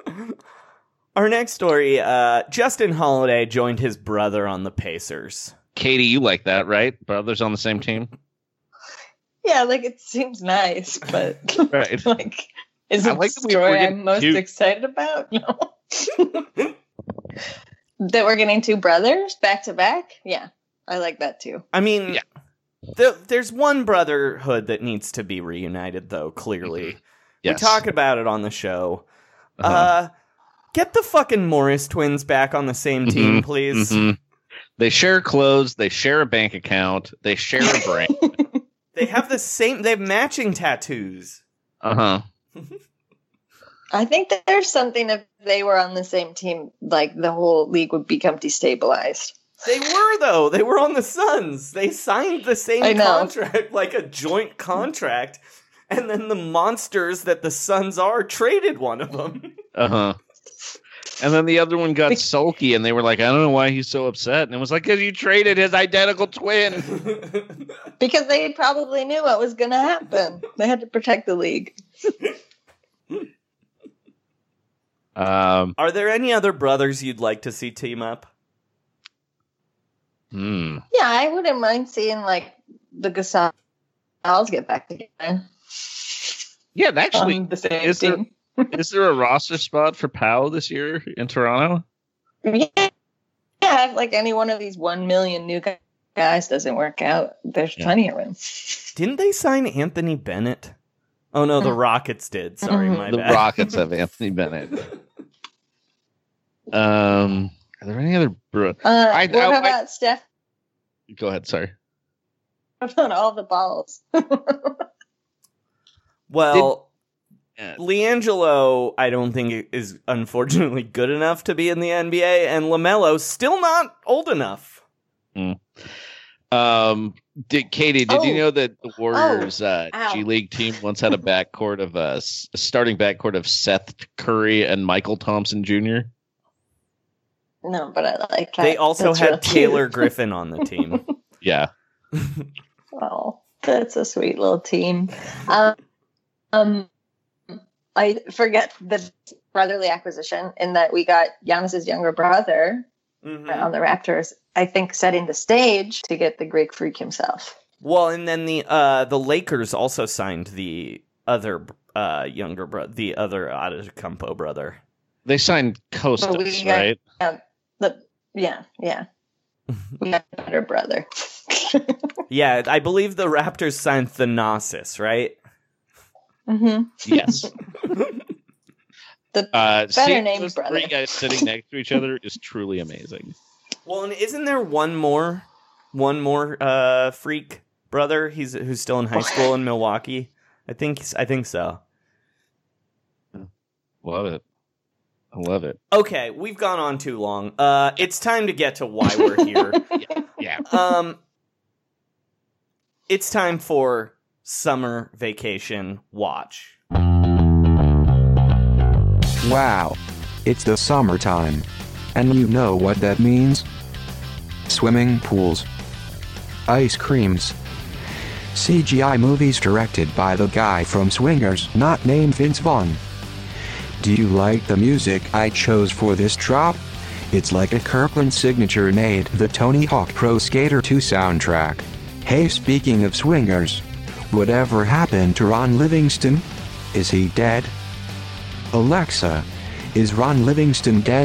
Our next story, Justin Holiday joined his brother on the Pacers. Katie, you like that, right? Brothers on the same team. Yeah, like it seems nice, but Right. like, is it like the that we're story getting I'm most two- excited about? No. That we're getting two brothers back to back? Yeah, I like that too. I mean, there's one brotherhood that needs to be reunited, though, clearly. Yes. We talk about it on the show. Get the fucking Morris twins back on the same team, please. Mhm. They share clothes. They share a bank account. They share a brain. They have they have matching tattoos. Uh-huh. I think that there's something if they were on the same team, like the whole league would become destabilized. They were, though. They were on the Suns. They signed the same contract, like a joint contract. And then the monsters that the Suns are traded one of them. Uh-huh. And then the other one got sulky, and they were like, I don't know why he's so upset. And it was like, because you traded his identical twin. Because they probably knew what was going to happen. They had to protect the league. Are there any other brothers you'd like to see team up? Yeah, I wouldn't mind seeing like the Gasals get back together. Yeah, actually, On the same is there, team. is there a roster spot for Powell this year in Toronto? Yeah, if like any one of these 1 million new guys doesn't work out, there's plenty of room. Didn't they sign Anthony Bennett? Oh no, the Rockets did. Sorry, my The bad. Rockets have Anthony Bennett. Are there any other? What about Steph? Go ahead. Sorry. What about all the balls? Well, LiAngelo, I don't think is unfortunately good enough to be in the NBA, and LaMelo's still not old enough. Katie, did you know that the Warriors G League team once had a starting backcourt of Seth Curry and Michael Thompson Jr.? No, but I like that. They also That's had real Taylor cute. Griffin on the team. Yeah. Oh, that's a sweet little team. I forget the brotherly acquisition in that we got Giannis's younger brother on the Raptors, I think setting the stage to get the Greek Freak himself. Well, and then the Lakers also signed the other younger brother, the other Antetokounmpo brother. They signed Kostas, right? Yeah. We got a better brother. Yeah, I believe the Raptors signed Thanasis, right? Mm-hmm. Yes. The better named those brother. three guys sitting next to each other is truly amazing. Well, and isn't there one more freak brother? Who's still in high school in Milwaukee. I think so. Love it. I love it. Okay, we've gone on too long. It's time to get to why we're here. Yeah. It's time for Summer Vacation Watch. Wow. It's the summertime. And you know what that means? Swimming pools. Ice creams. CGI movies directed by the guy from Swingers not named Vince Vaughn. Do you like the music I chose for this drop? It's like a Kirkland signature made the Tony Hawk Pro Skater 2 soundtrack. Hey, speaking of Swingers, whatever happened to Ron Livingston? Is he dead? Alexa, is Ron Livingston dead?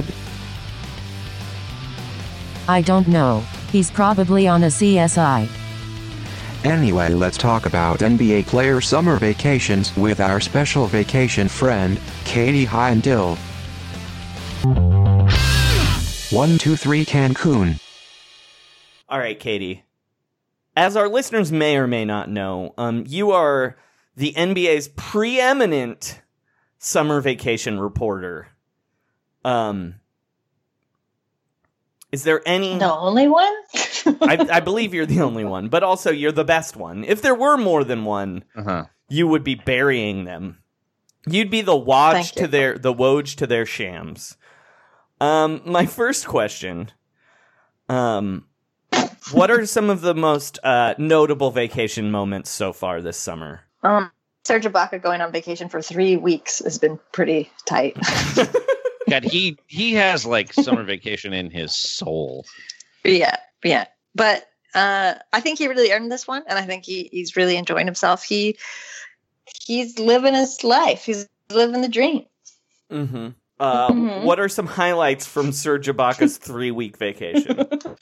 I don't know. He's probably on a CSI. Anyway, let's talk about NBA player summer vacations with our special vacation friend, Katie Heindel. 123 Cancun. All right, Katie. As our listeners may or may not know, you are the NBA's preeminent summer vacation reporter. Is there any... The only one? I believe you're the only one, but also you're the best one. If there were more than one, you would be burying them. You'd be the Woj to their shams. My first question, what are some of the most notable vacation moments so far this summer? Serge Ibaka going on vacation for 3 weeks has been pretty tight. God, he has like summer vacation in his soul. Yeah. but I think he really earned this one, and I think he's really enjoying himself. He's living his life. He's living the dream. Mm-hmm. What are some highlights from Serge Ibaka's 3-week vacation?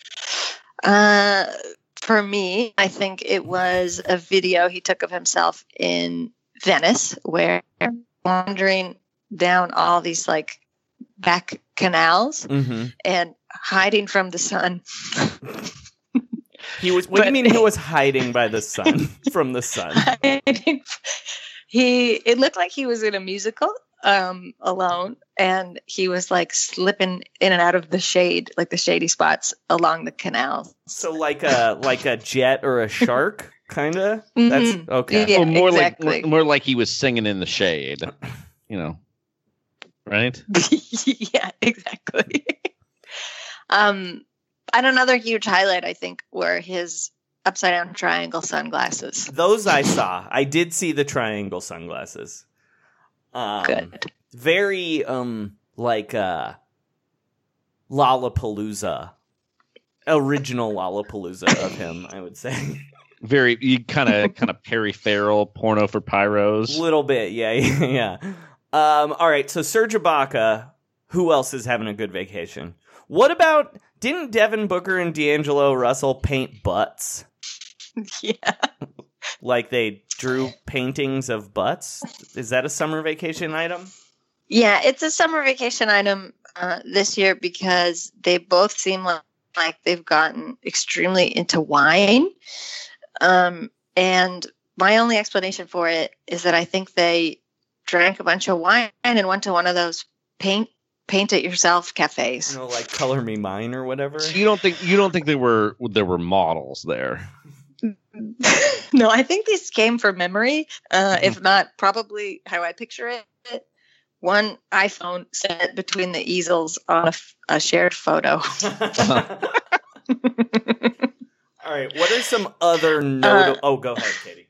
For me, I think it was a video he took of himself in Venice, where wandering down all these like back canals and hiding from the sun. What do you mean he was hiding by the sun from the sun? It looked like he was in a musical alone, and he was like slipping in and out of the shade, like the shady spots along the canal. So like a jet or a shark, kind of. That's okay. Yeah, well, more exactly. like more like he was singing in the shade, you know, right? Yeah, exactly. And another huge highlight, I think, were his upside down triangle sunglasses. Those I saw. I did see the triangle sunglasses. Good. Very like Lollapalooza, original Lollapalooza of him, I would say. Very, you kind of Perry Farrell porno for pyros. Little bit, yeah. All right, so Serge Ibaka. Who else is having a good vacation? What about, didn't Devin Booker and D'Angelo Russell paint butts? Yeah. Like they drew paintings of butts? Is that a summer vacation item? Yeah, it's a summer vacation item this year because they both seem like they've gotten extremely into wine. And my only explanation for it is that I think they drank a bunch of wine and went to one of those paint it yourself cafes. You know, like Color Me Mine or whatever. You don't think there were models there? No, I think these came from memory. If not, probably how I picture it. One iPhone set between the easels on a shared photo. All right. What are some other notable? Oh, go ahead, Katie.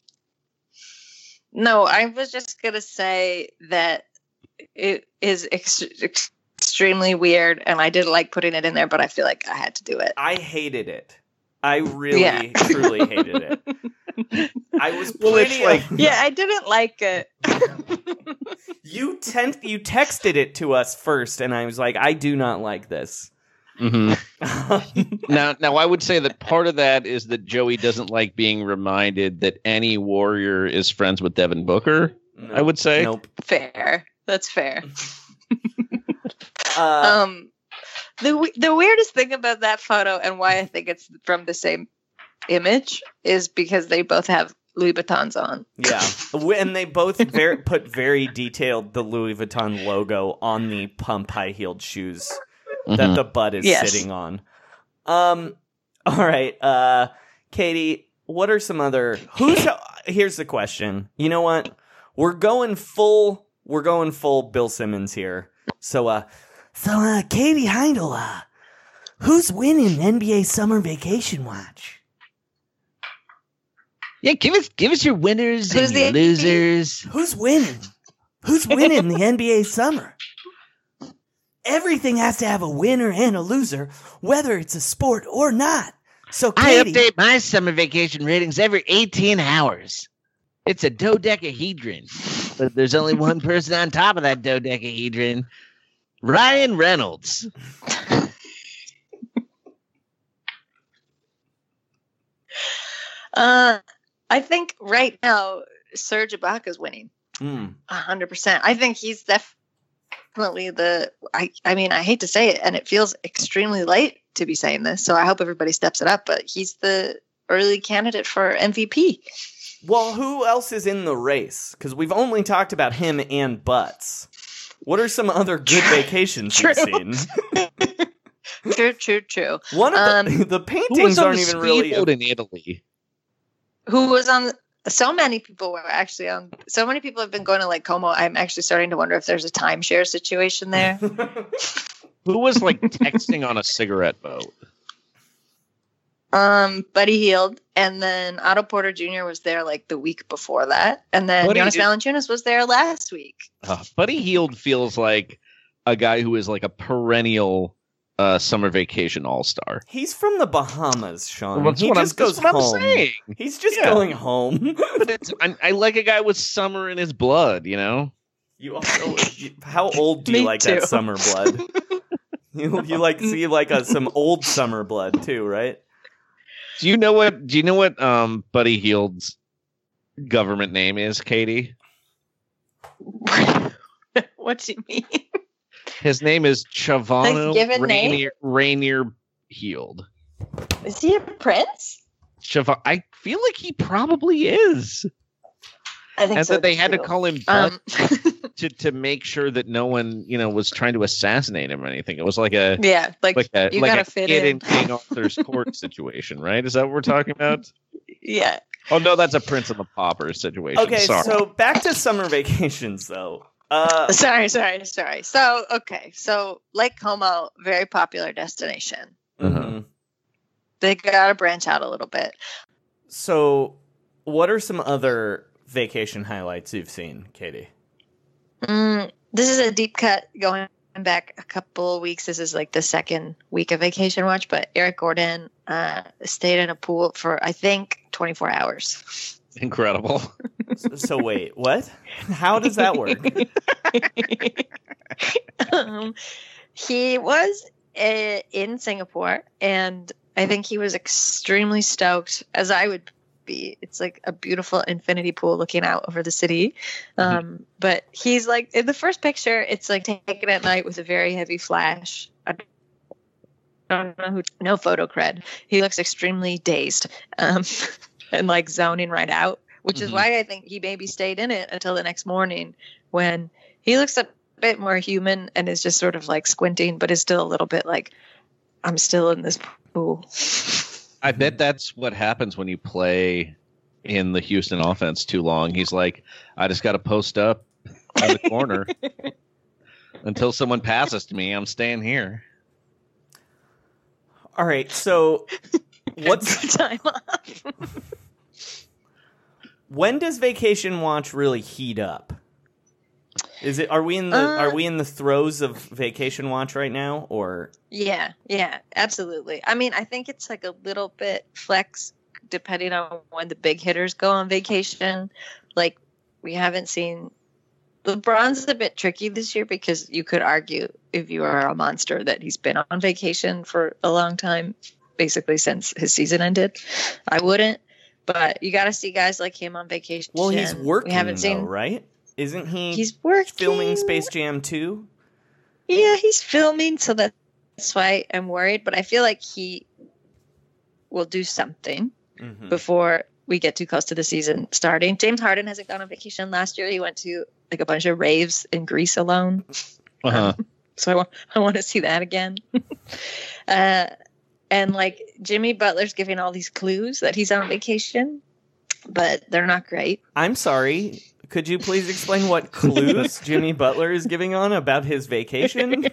No, I was just gonna say that it is extremely weird, and I didn't like putting it in there, but I feel like I had to do it. I hated it. I really, truly hated it. I was pretty yeah, I didn't like it. You texted it to us first, and I was like, I do not like this. Mm-hmm. Now, I would say that part of that is that Joey doesn't like being reminded that any warrior is friends with Devin Booker. Nope. I would say. Nope. Fair. That's fair. The weirdest thing about that photo and why I think it's from the same image is because they both have Louis Vuittons on. Yeah, and they both put very detailed the Louis Vuitton logo on the pump high-heeled shoes that the butt is sitting on. All right, Katie, what are some other... Here's the question. You know what? We're going full Bill Simmons here. So Katie Heindel, who's winning NBA Summer Vacation Watch? Yeah, give us your winners and your losers. Who's winning? Who's winning the NBA Summer? Everything has to have a winner and a loser, whether it's a sport or not. So Katie, I update my summer vacation ratings every 18 hours. It's a dodecahedron, but there's only one person on top of that dodecahedron, Ryan Reynolds. I think right now Serge Ibaka is winning 100%. I think he's definitely I mean, I hate to say it, and it feels extremely late to be saying this, so I hope everybody steps it up, but he's the early candidate for MVP. Well, who else is in the race? Because we've only talked about him and butts. What are some other good vacations you've seen? True. One of the paintings aren't even really in Italy. Who was on? So many people were actually on. So many people have been going to Lake Como. I'm actually starting to wonder if there's a timeshare situation there. Who was like texting on a cigarette boat? Buddy Hield, and then Otto Porter Jr. was there like the week before that, and then Jonas Valanciunas was there last week. Buddy Hield feels like a guy who is like a perennial Summer Vacation All-Star. He's from the Bahamas, Sean. Well, he just goes that's what home. I'm saying. He's just going home. But I like a guy with summer in his blood, you know? You also, how old do you Me like too. that summer blood? you like some old summer blood too, right? Do you know what Buddy Hield's government name is, Katie? What do you mean? His name is Chavano His given name? Rainier Heald. Is he a prince? I feel like he probably is. I think And so that they had to too. call him Bud to make sure that no one, was trying to assassinate him or anything. It was like a Yeah, like you gotta a fit kid in. King Arthur's court situation, right? Is that what we're talking about? Yeah. Oh no, that's a Prince and the Pauper situation. Okay, Sorry. so back to summer vacations though. Sorry. So Lake Como, very popular destination. mhm. They gotta branch out a little bit. So, what are some other vacation highlights you've seen, Katie? This is a deep cut going back a couple of weeks. This is like the second week of Vacation Watch, but Eric Gordon stayed in a pool for, I think, 24 hours. Incredible. So wait, what? How does that work? He was in Singapore, and I think he was extremely stoked, as I would be. It's like a beautiful infinity pool looking out over the city. But he's like, in the first picture, it's like taken at night with a very heavy flash. I don't know no photo cred. He looks extremely dazed and like zoning right out, which is why I think he maybe stayed in it until the next morning when he looks a bit more human and is just sort of like squinting, but is still a little bit like, I'm still in this pool. I bet that's what happens when you play in the Houston offense too long. He's like, I just got to post up in the corner until someone passes to me. I'm staying here. All right, so what's time off? When does Vacation Watch really heat up? Are we in the throes of Vacation Watch right now, or? Yeah, absolutely. I mean, I think it's like a little bit flex depending on when the big hitters go on vacation. Like, we haven't seen LeBron's a bit tricky this year because you could argue, if you are a monster, that he's been on vacation for a long time, basically since his season ended. I wouldn't, but you got to see guys like him on vacation. Well, he's working, we haven't seen, right? Isn't he? He's working. Filming Space Jam 2? Yeah, he's filming, so that's why I'm worried. But I feel like he will do something before we get too close to the season starting. James Harden hasn't gone on vacation last year. He went to like a bunch of raves in Greece alone. So I want to see that again. And like Jimmy Butler's giving all these clues that he's on vacation, but they're not great. I'm sorry. Could you please explain what clues Jimmy Butler is giving on about his vacation?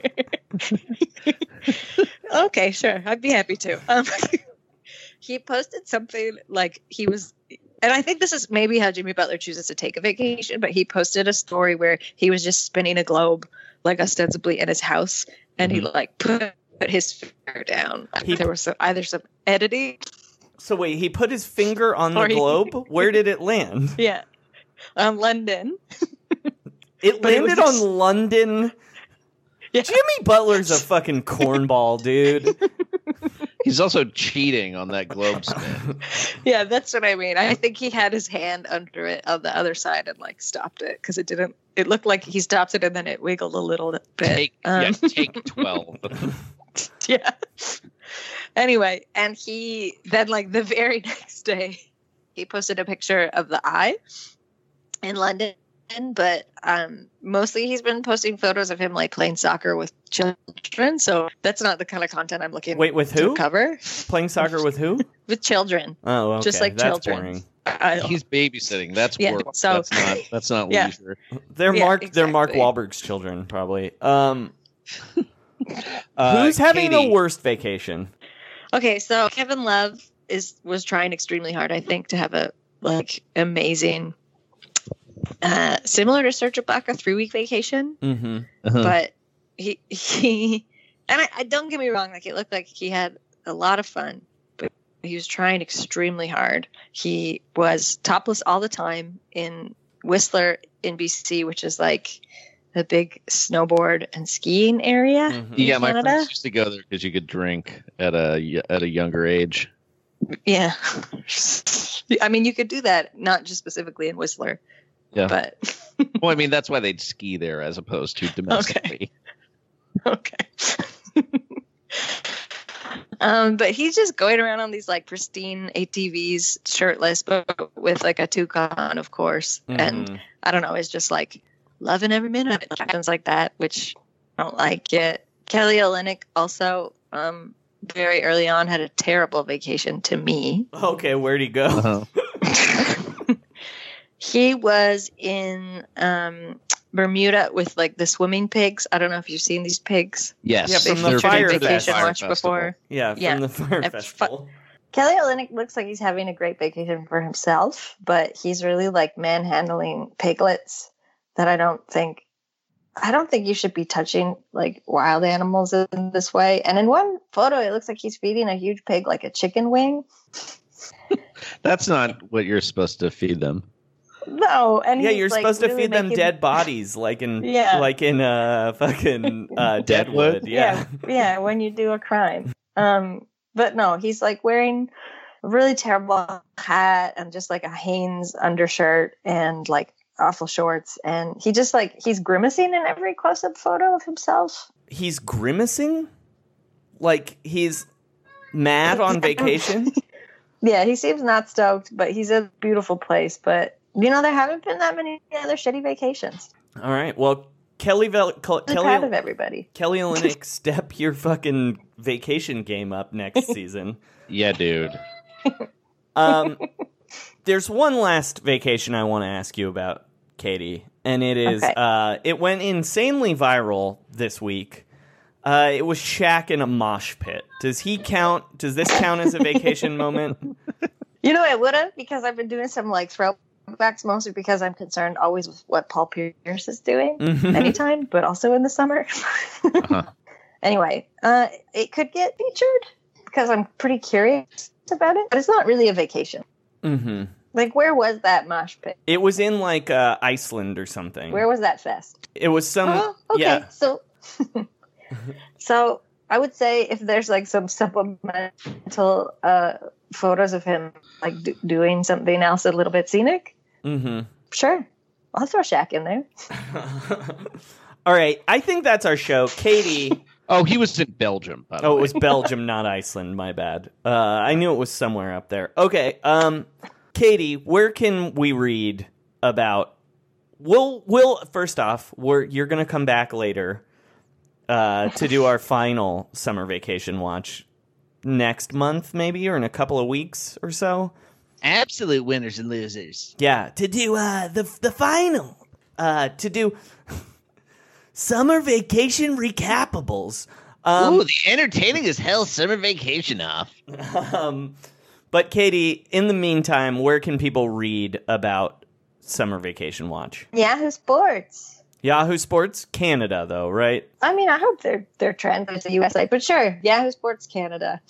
Okay, sure. I'd be happy to. He posted something like he was, and I think this is maybe how Jimmy Butler chooses to take a vacation, but he posted a story where he was just spinning a globe, like ostensibly in his house, and he like put his finger down. There was either some editing. So wait, he put his finger on the globe? Where did it land? Yeah. London. It landed on London. Yeah. Jimmy Butler's a fucking cornball, dude. He's also cheating on that globe spin. Yeah, that's what I mean. I think he had his hand under it on the other side and like stopped it because it looked like he stopped it and then it wiggled a little bit. Take 12. Yeah. Anyway, and he then like the very next day he posted a picture of the eye in London, but mostly he's been posting photos of him like playing soccer with children. So that's not the kind of content I'm looking. Wait, with who? To cover playing soccer with who? With children. Oh, okay. Just like that's children. Boring. He's babysitting. That's work. So that's not yeah. leisure. They're Mark Wahlberg's children, probably. Who's having the worst vacation? Okay, so Kevin Love was trying extremely hard, I think, to have a like amazing, similar to Serge Ibaka 3-week vacation. Mm-hmm. But he And I don't get me wrong, like it looked like he had a lot of fun, but he was trying extremely hard. He was topless all the time in Whistler in BC, which is like the big snowboard and skiing area. Mm-hmm. Yeah, in my Canada. friends used to go there because you could drink at a younger age. Yeah. I mean, you could do that, not just specifically in Whistler, Yeah. but Well, I mean, that's why they'd ski there as opposed to domestically. okay. But he's just going around on these like pristine ATVs, shirtless, but with like a toucan on, of course. And I don't know, it's just like loving every minute of it. Happens like that, which I don't like it. Kelly Olynyk also, very early on, had a terrible vacation to me. Okay, where'd he go? Uh-huh. He was in Bermuda with like the swimming pigs. I don't know if you've seen these pigs. Yes. Yeah, from the They've Fire been vacation Festival. watch before. Yeah, from the Fire And Festival. Kelly Olynyk looks like he's having a great vacation for himself, but he's really like manhandling piglets that I don't think you should be touching like wild animals in this way. And in one photo, it looks like he's feeding a huge pig like a chicken wing. That's not what you're supposed to feed them. No, and Yeah, he's, you're like, supposed to really feed them making- dead bodies, like in Yeah. fucking Deadwood. Yeah. yeah, when you do a crime. But no, he's like wearing a really terrible hat and just like a Hanes undershirt and like awful shorts, and he just like he's grimacing in every close-up photo of himself. He's grimacing, like he's mad on vacation. Yeah, he seems not stoked, but he's a beautiful place. But you know, there haven't been that many other shitty vacations. All right, well, Kelly I'm proud of everybody. Kelly Olynyk, step your fucking vacation game up next season. Yeah, dude. There's one last vacation I want to ask you about, Katie, and it is it went insanely viral this week. It was Shaq in a mosh pit. Does he count? Does this count as a vacation moment? You know, it would have, because I've been doing some like throwbacks, mostly because I'm concerned always with what Paul Pierce is doing anytime, but also in the summer. Anyway, it could get featured because I'm pretty curious about it, but it's not really a vacation. Mm-hmm. Like, where was that mosh pit? It was in like Iceland or something. Where was that fest? It was some. Oh, okay, Yeah. So I would say if there's like some supplemental photos of him like doing something else a little bit scenic, sure, I'll throw Shaq in there. All right, I think that's our show, Katie. Oh, he was in Belgium. By the way. It was Belgium, not Iceland. My bad. I knew it was somewhere up there. Okay, Katie, where can we read about? We'll first off, you're gonna come back later to do our final summer vacation watch next month, maybe, or in a couple of weeks or so. Absolute winners and losers. Yeah, to do the final, to do summer vacation recapables. Ooh, the entertaining as hell summer vacation off. But Katie, in the meantime, where can people read about Summer Vacation Watch? Yahoo Sports. Yahoo Sports Canada, though, right? I mean, I hope they're translated to USA, but sure, Yahoo Sports Canada.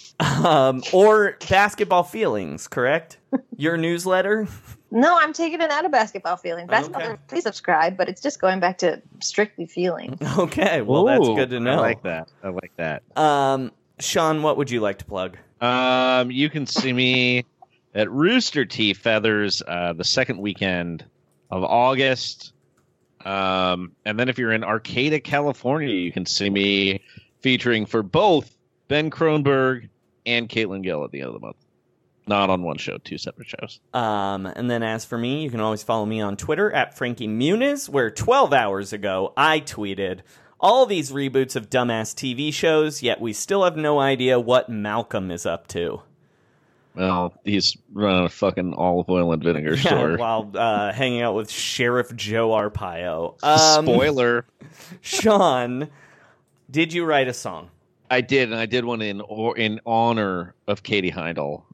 Or Basketball Feelings, correct? Your newsletter? No, I'm taking it out of Basketball Feelings. Basketball, Okay. please subscribe, but it's just going back to strictly feeling. Okay, well, that's good to know. I like that. I like that. Sean, what would you like to plug? You can see me at Rooster Teeth Feathers the second weekend of August. And then if you're in Arcata, California, you can see me featuring for both Ben Kronberg and Caitlin Gill at the end of the month. Not on one show, two separate shows. And then as for me, you can always follow me on Twitter at Frankie Muniz, where 12 hours ago I tweeted all these reboots of dumbass TV shows, yet we still have no idea what Malcolm is up to. Well, he's running a fucking olive oil and vinegar store. While hanging out with Sheriff Joe Arpaio. Spoiler. Sean, did you write a song? I did, and I did one in honor of Katie Heindel.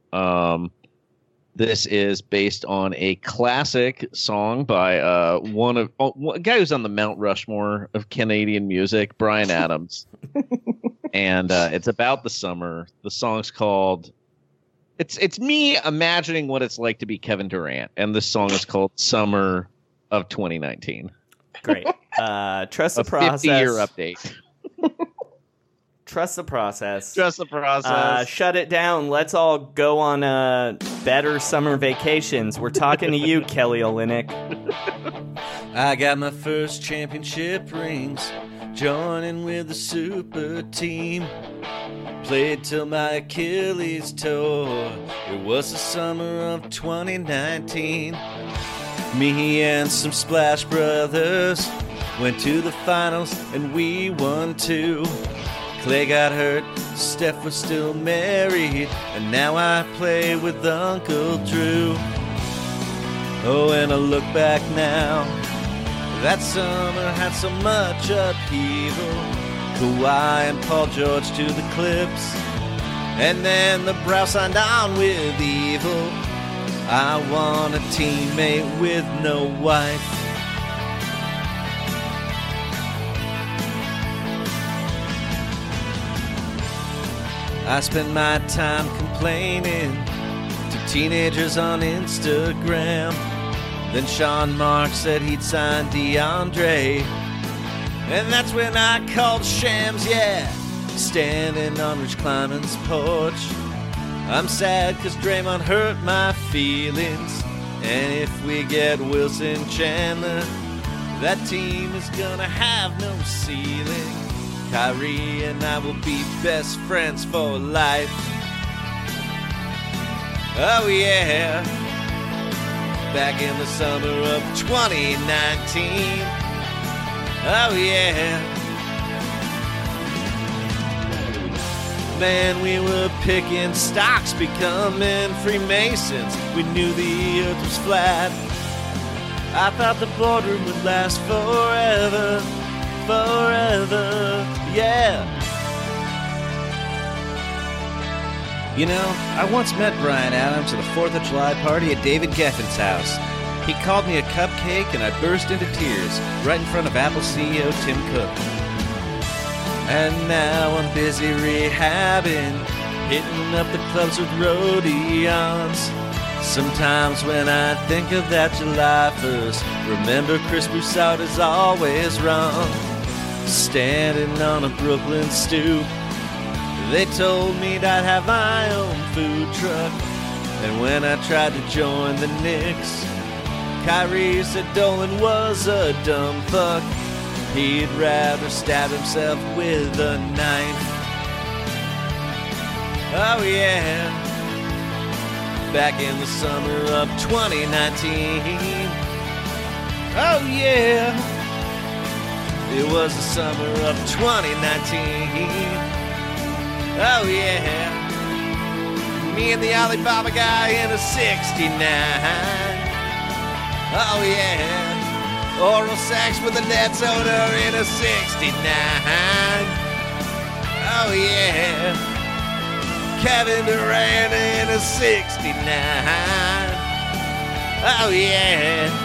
This is based on a classic song by a guy who's on the Mount Rushmore of Canadian music, Bryan Adams. and it's about the summer. The song's called. It's me imagining what it's like to be Kevin Durant, and this song is called "Summer of 2019." Great. Trust the process. 50-year update. Trust the process. Trust the process. Shut it down. Let's all go on better summer vacations. We're talking to you, Kelly Olynyk. I got my first championship rings, joining with the super team. Played till my Achilles tore. It was the summer of 2019. Me and some Splash Brothers went to the finals and we won too. Clay got hurt, Steph was still married, and now I play with Uncle Drew. Oh, and I look back now, that summer had so much upheaval. Kawhi and Paul George to the Clips, and then the Browns signed on with evil. I want a teammate with no wife. I spend my time complaining to teenagers on Instagram. Then Sean Mark said he'd sign DeAndre, and that's when I called Shams, yeah, standing on Rich Kleiman's porch. I'm sad cause Draymond hurt my feelings, and if we get Wilson Chandler, that team is gonna have no ceiling. Kyrie and I will be best friends for life. Oh yeah, back in the summer of 2019. Oh yeah, man, we were picking stocks, becoming Freemasons. We knew the earth was flat. I thought the boardroom would last forever, forever, yeah. You know, I once met Bryan Adams at a 4th of July party at David Geffen's house. He called me a cupcake and I burst into tears right in front of Apple CEO Tim Cook. And now I'm busy rehabbing, hitting up the clubs with Rodions. Sometimes when I think of that July 1st, remember Chris Broussard is always wrong. Standing on a Brooklyn stoop, they told me I'd have my own food truck. And when I tried to join the Knicks, Kyrie said Dolan was a dumb fuck. He'd rather stab himself with a knife. Oh yeah, back in the summer of 2019. Oh yeah, it was the summer of 2019. Oh yeah, me and the Alibaba guy in a 69. Oh yeah, oral sex with a Nets owner in a 69. Oh yeah, Kevin Durant in a 69. Oh yeah.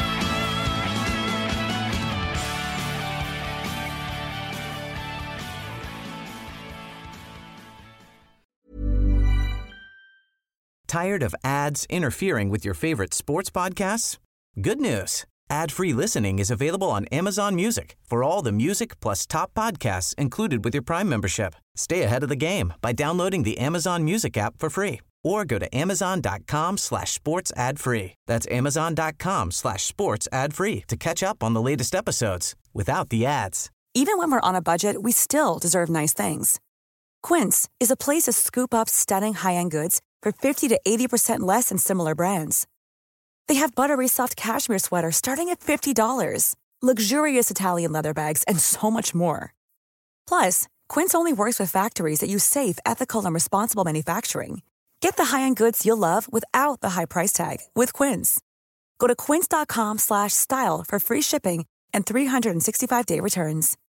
Tired of ads interfering with your favorite sports podcasts? Good news. Ad-free listening is available on Amazon Music for all the music plus top podcasts included with your Prime membership. Stay ahead of the game by downloading the Amazon Music app for free or go to amazon.com/sports ad free. That's amazon.com/sports ad free to catch up on the latest episodes without the ads. Even when we're on a budget, we still deserve nice things. Quince is a place to scoop up stunning high-end goods for 50 to 80% less than similar brands. They have buttery soft cashmere sweaters starting at $50, luxurious Italian leather bags, and so much more. Plus, Quince only works with factories that use safe, ethical, and responsible manufacturing. Get the high-end goods you'll love without the high price tag with Quince. Go to quince.com/style for free shipping and 365-day returns.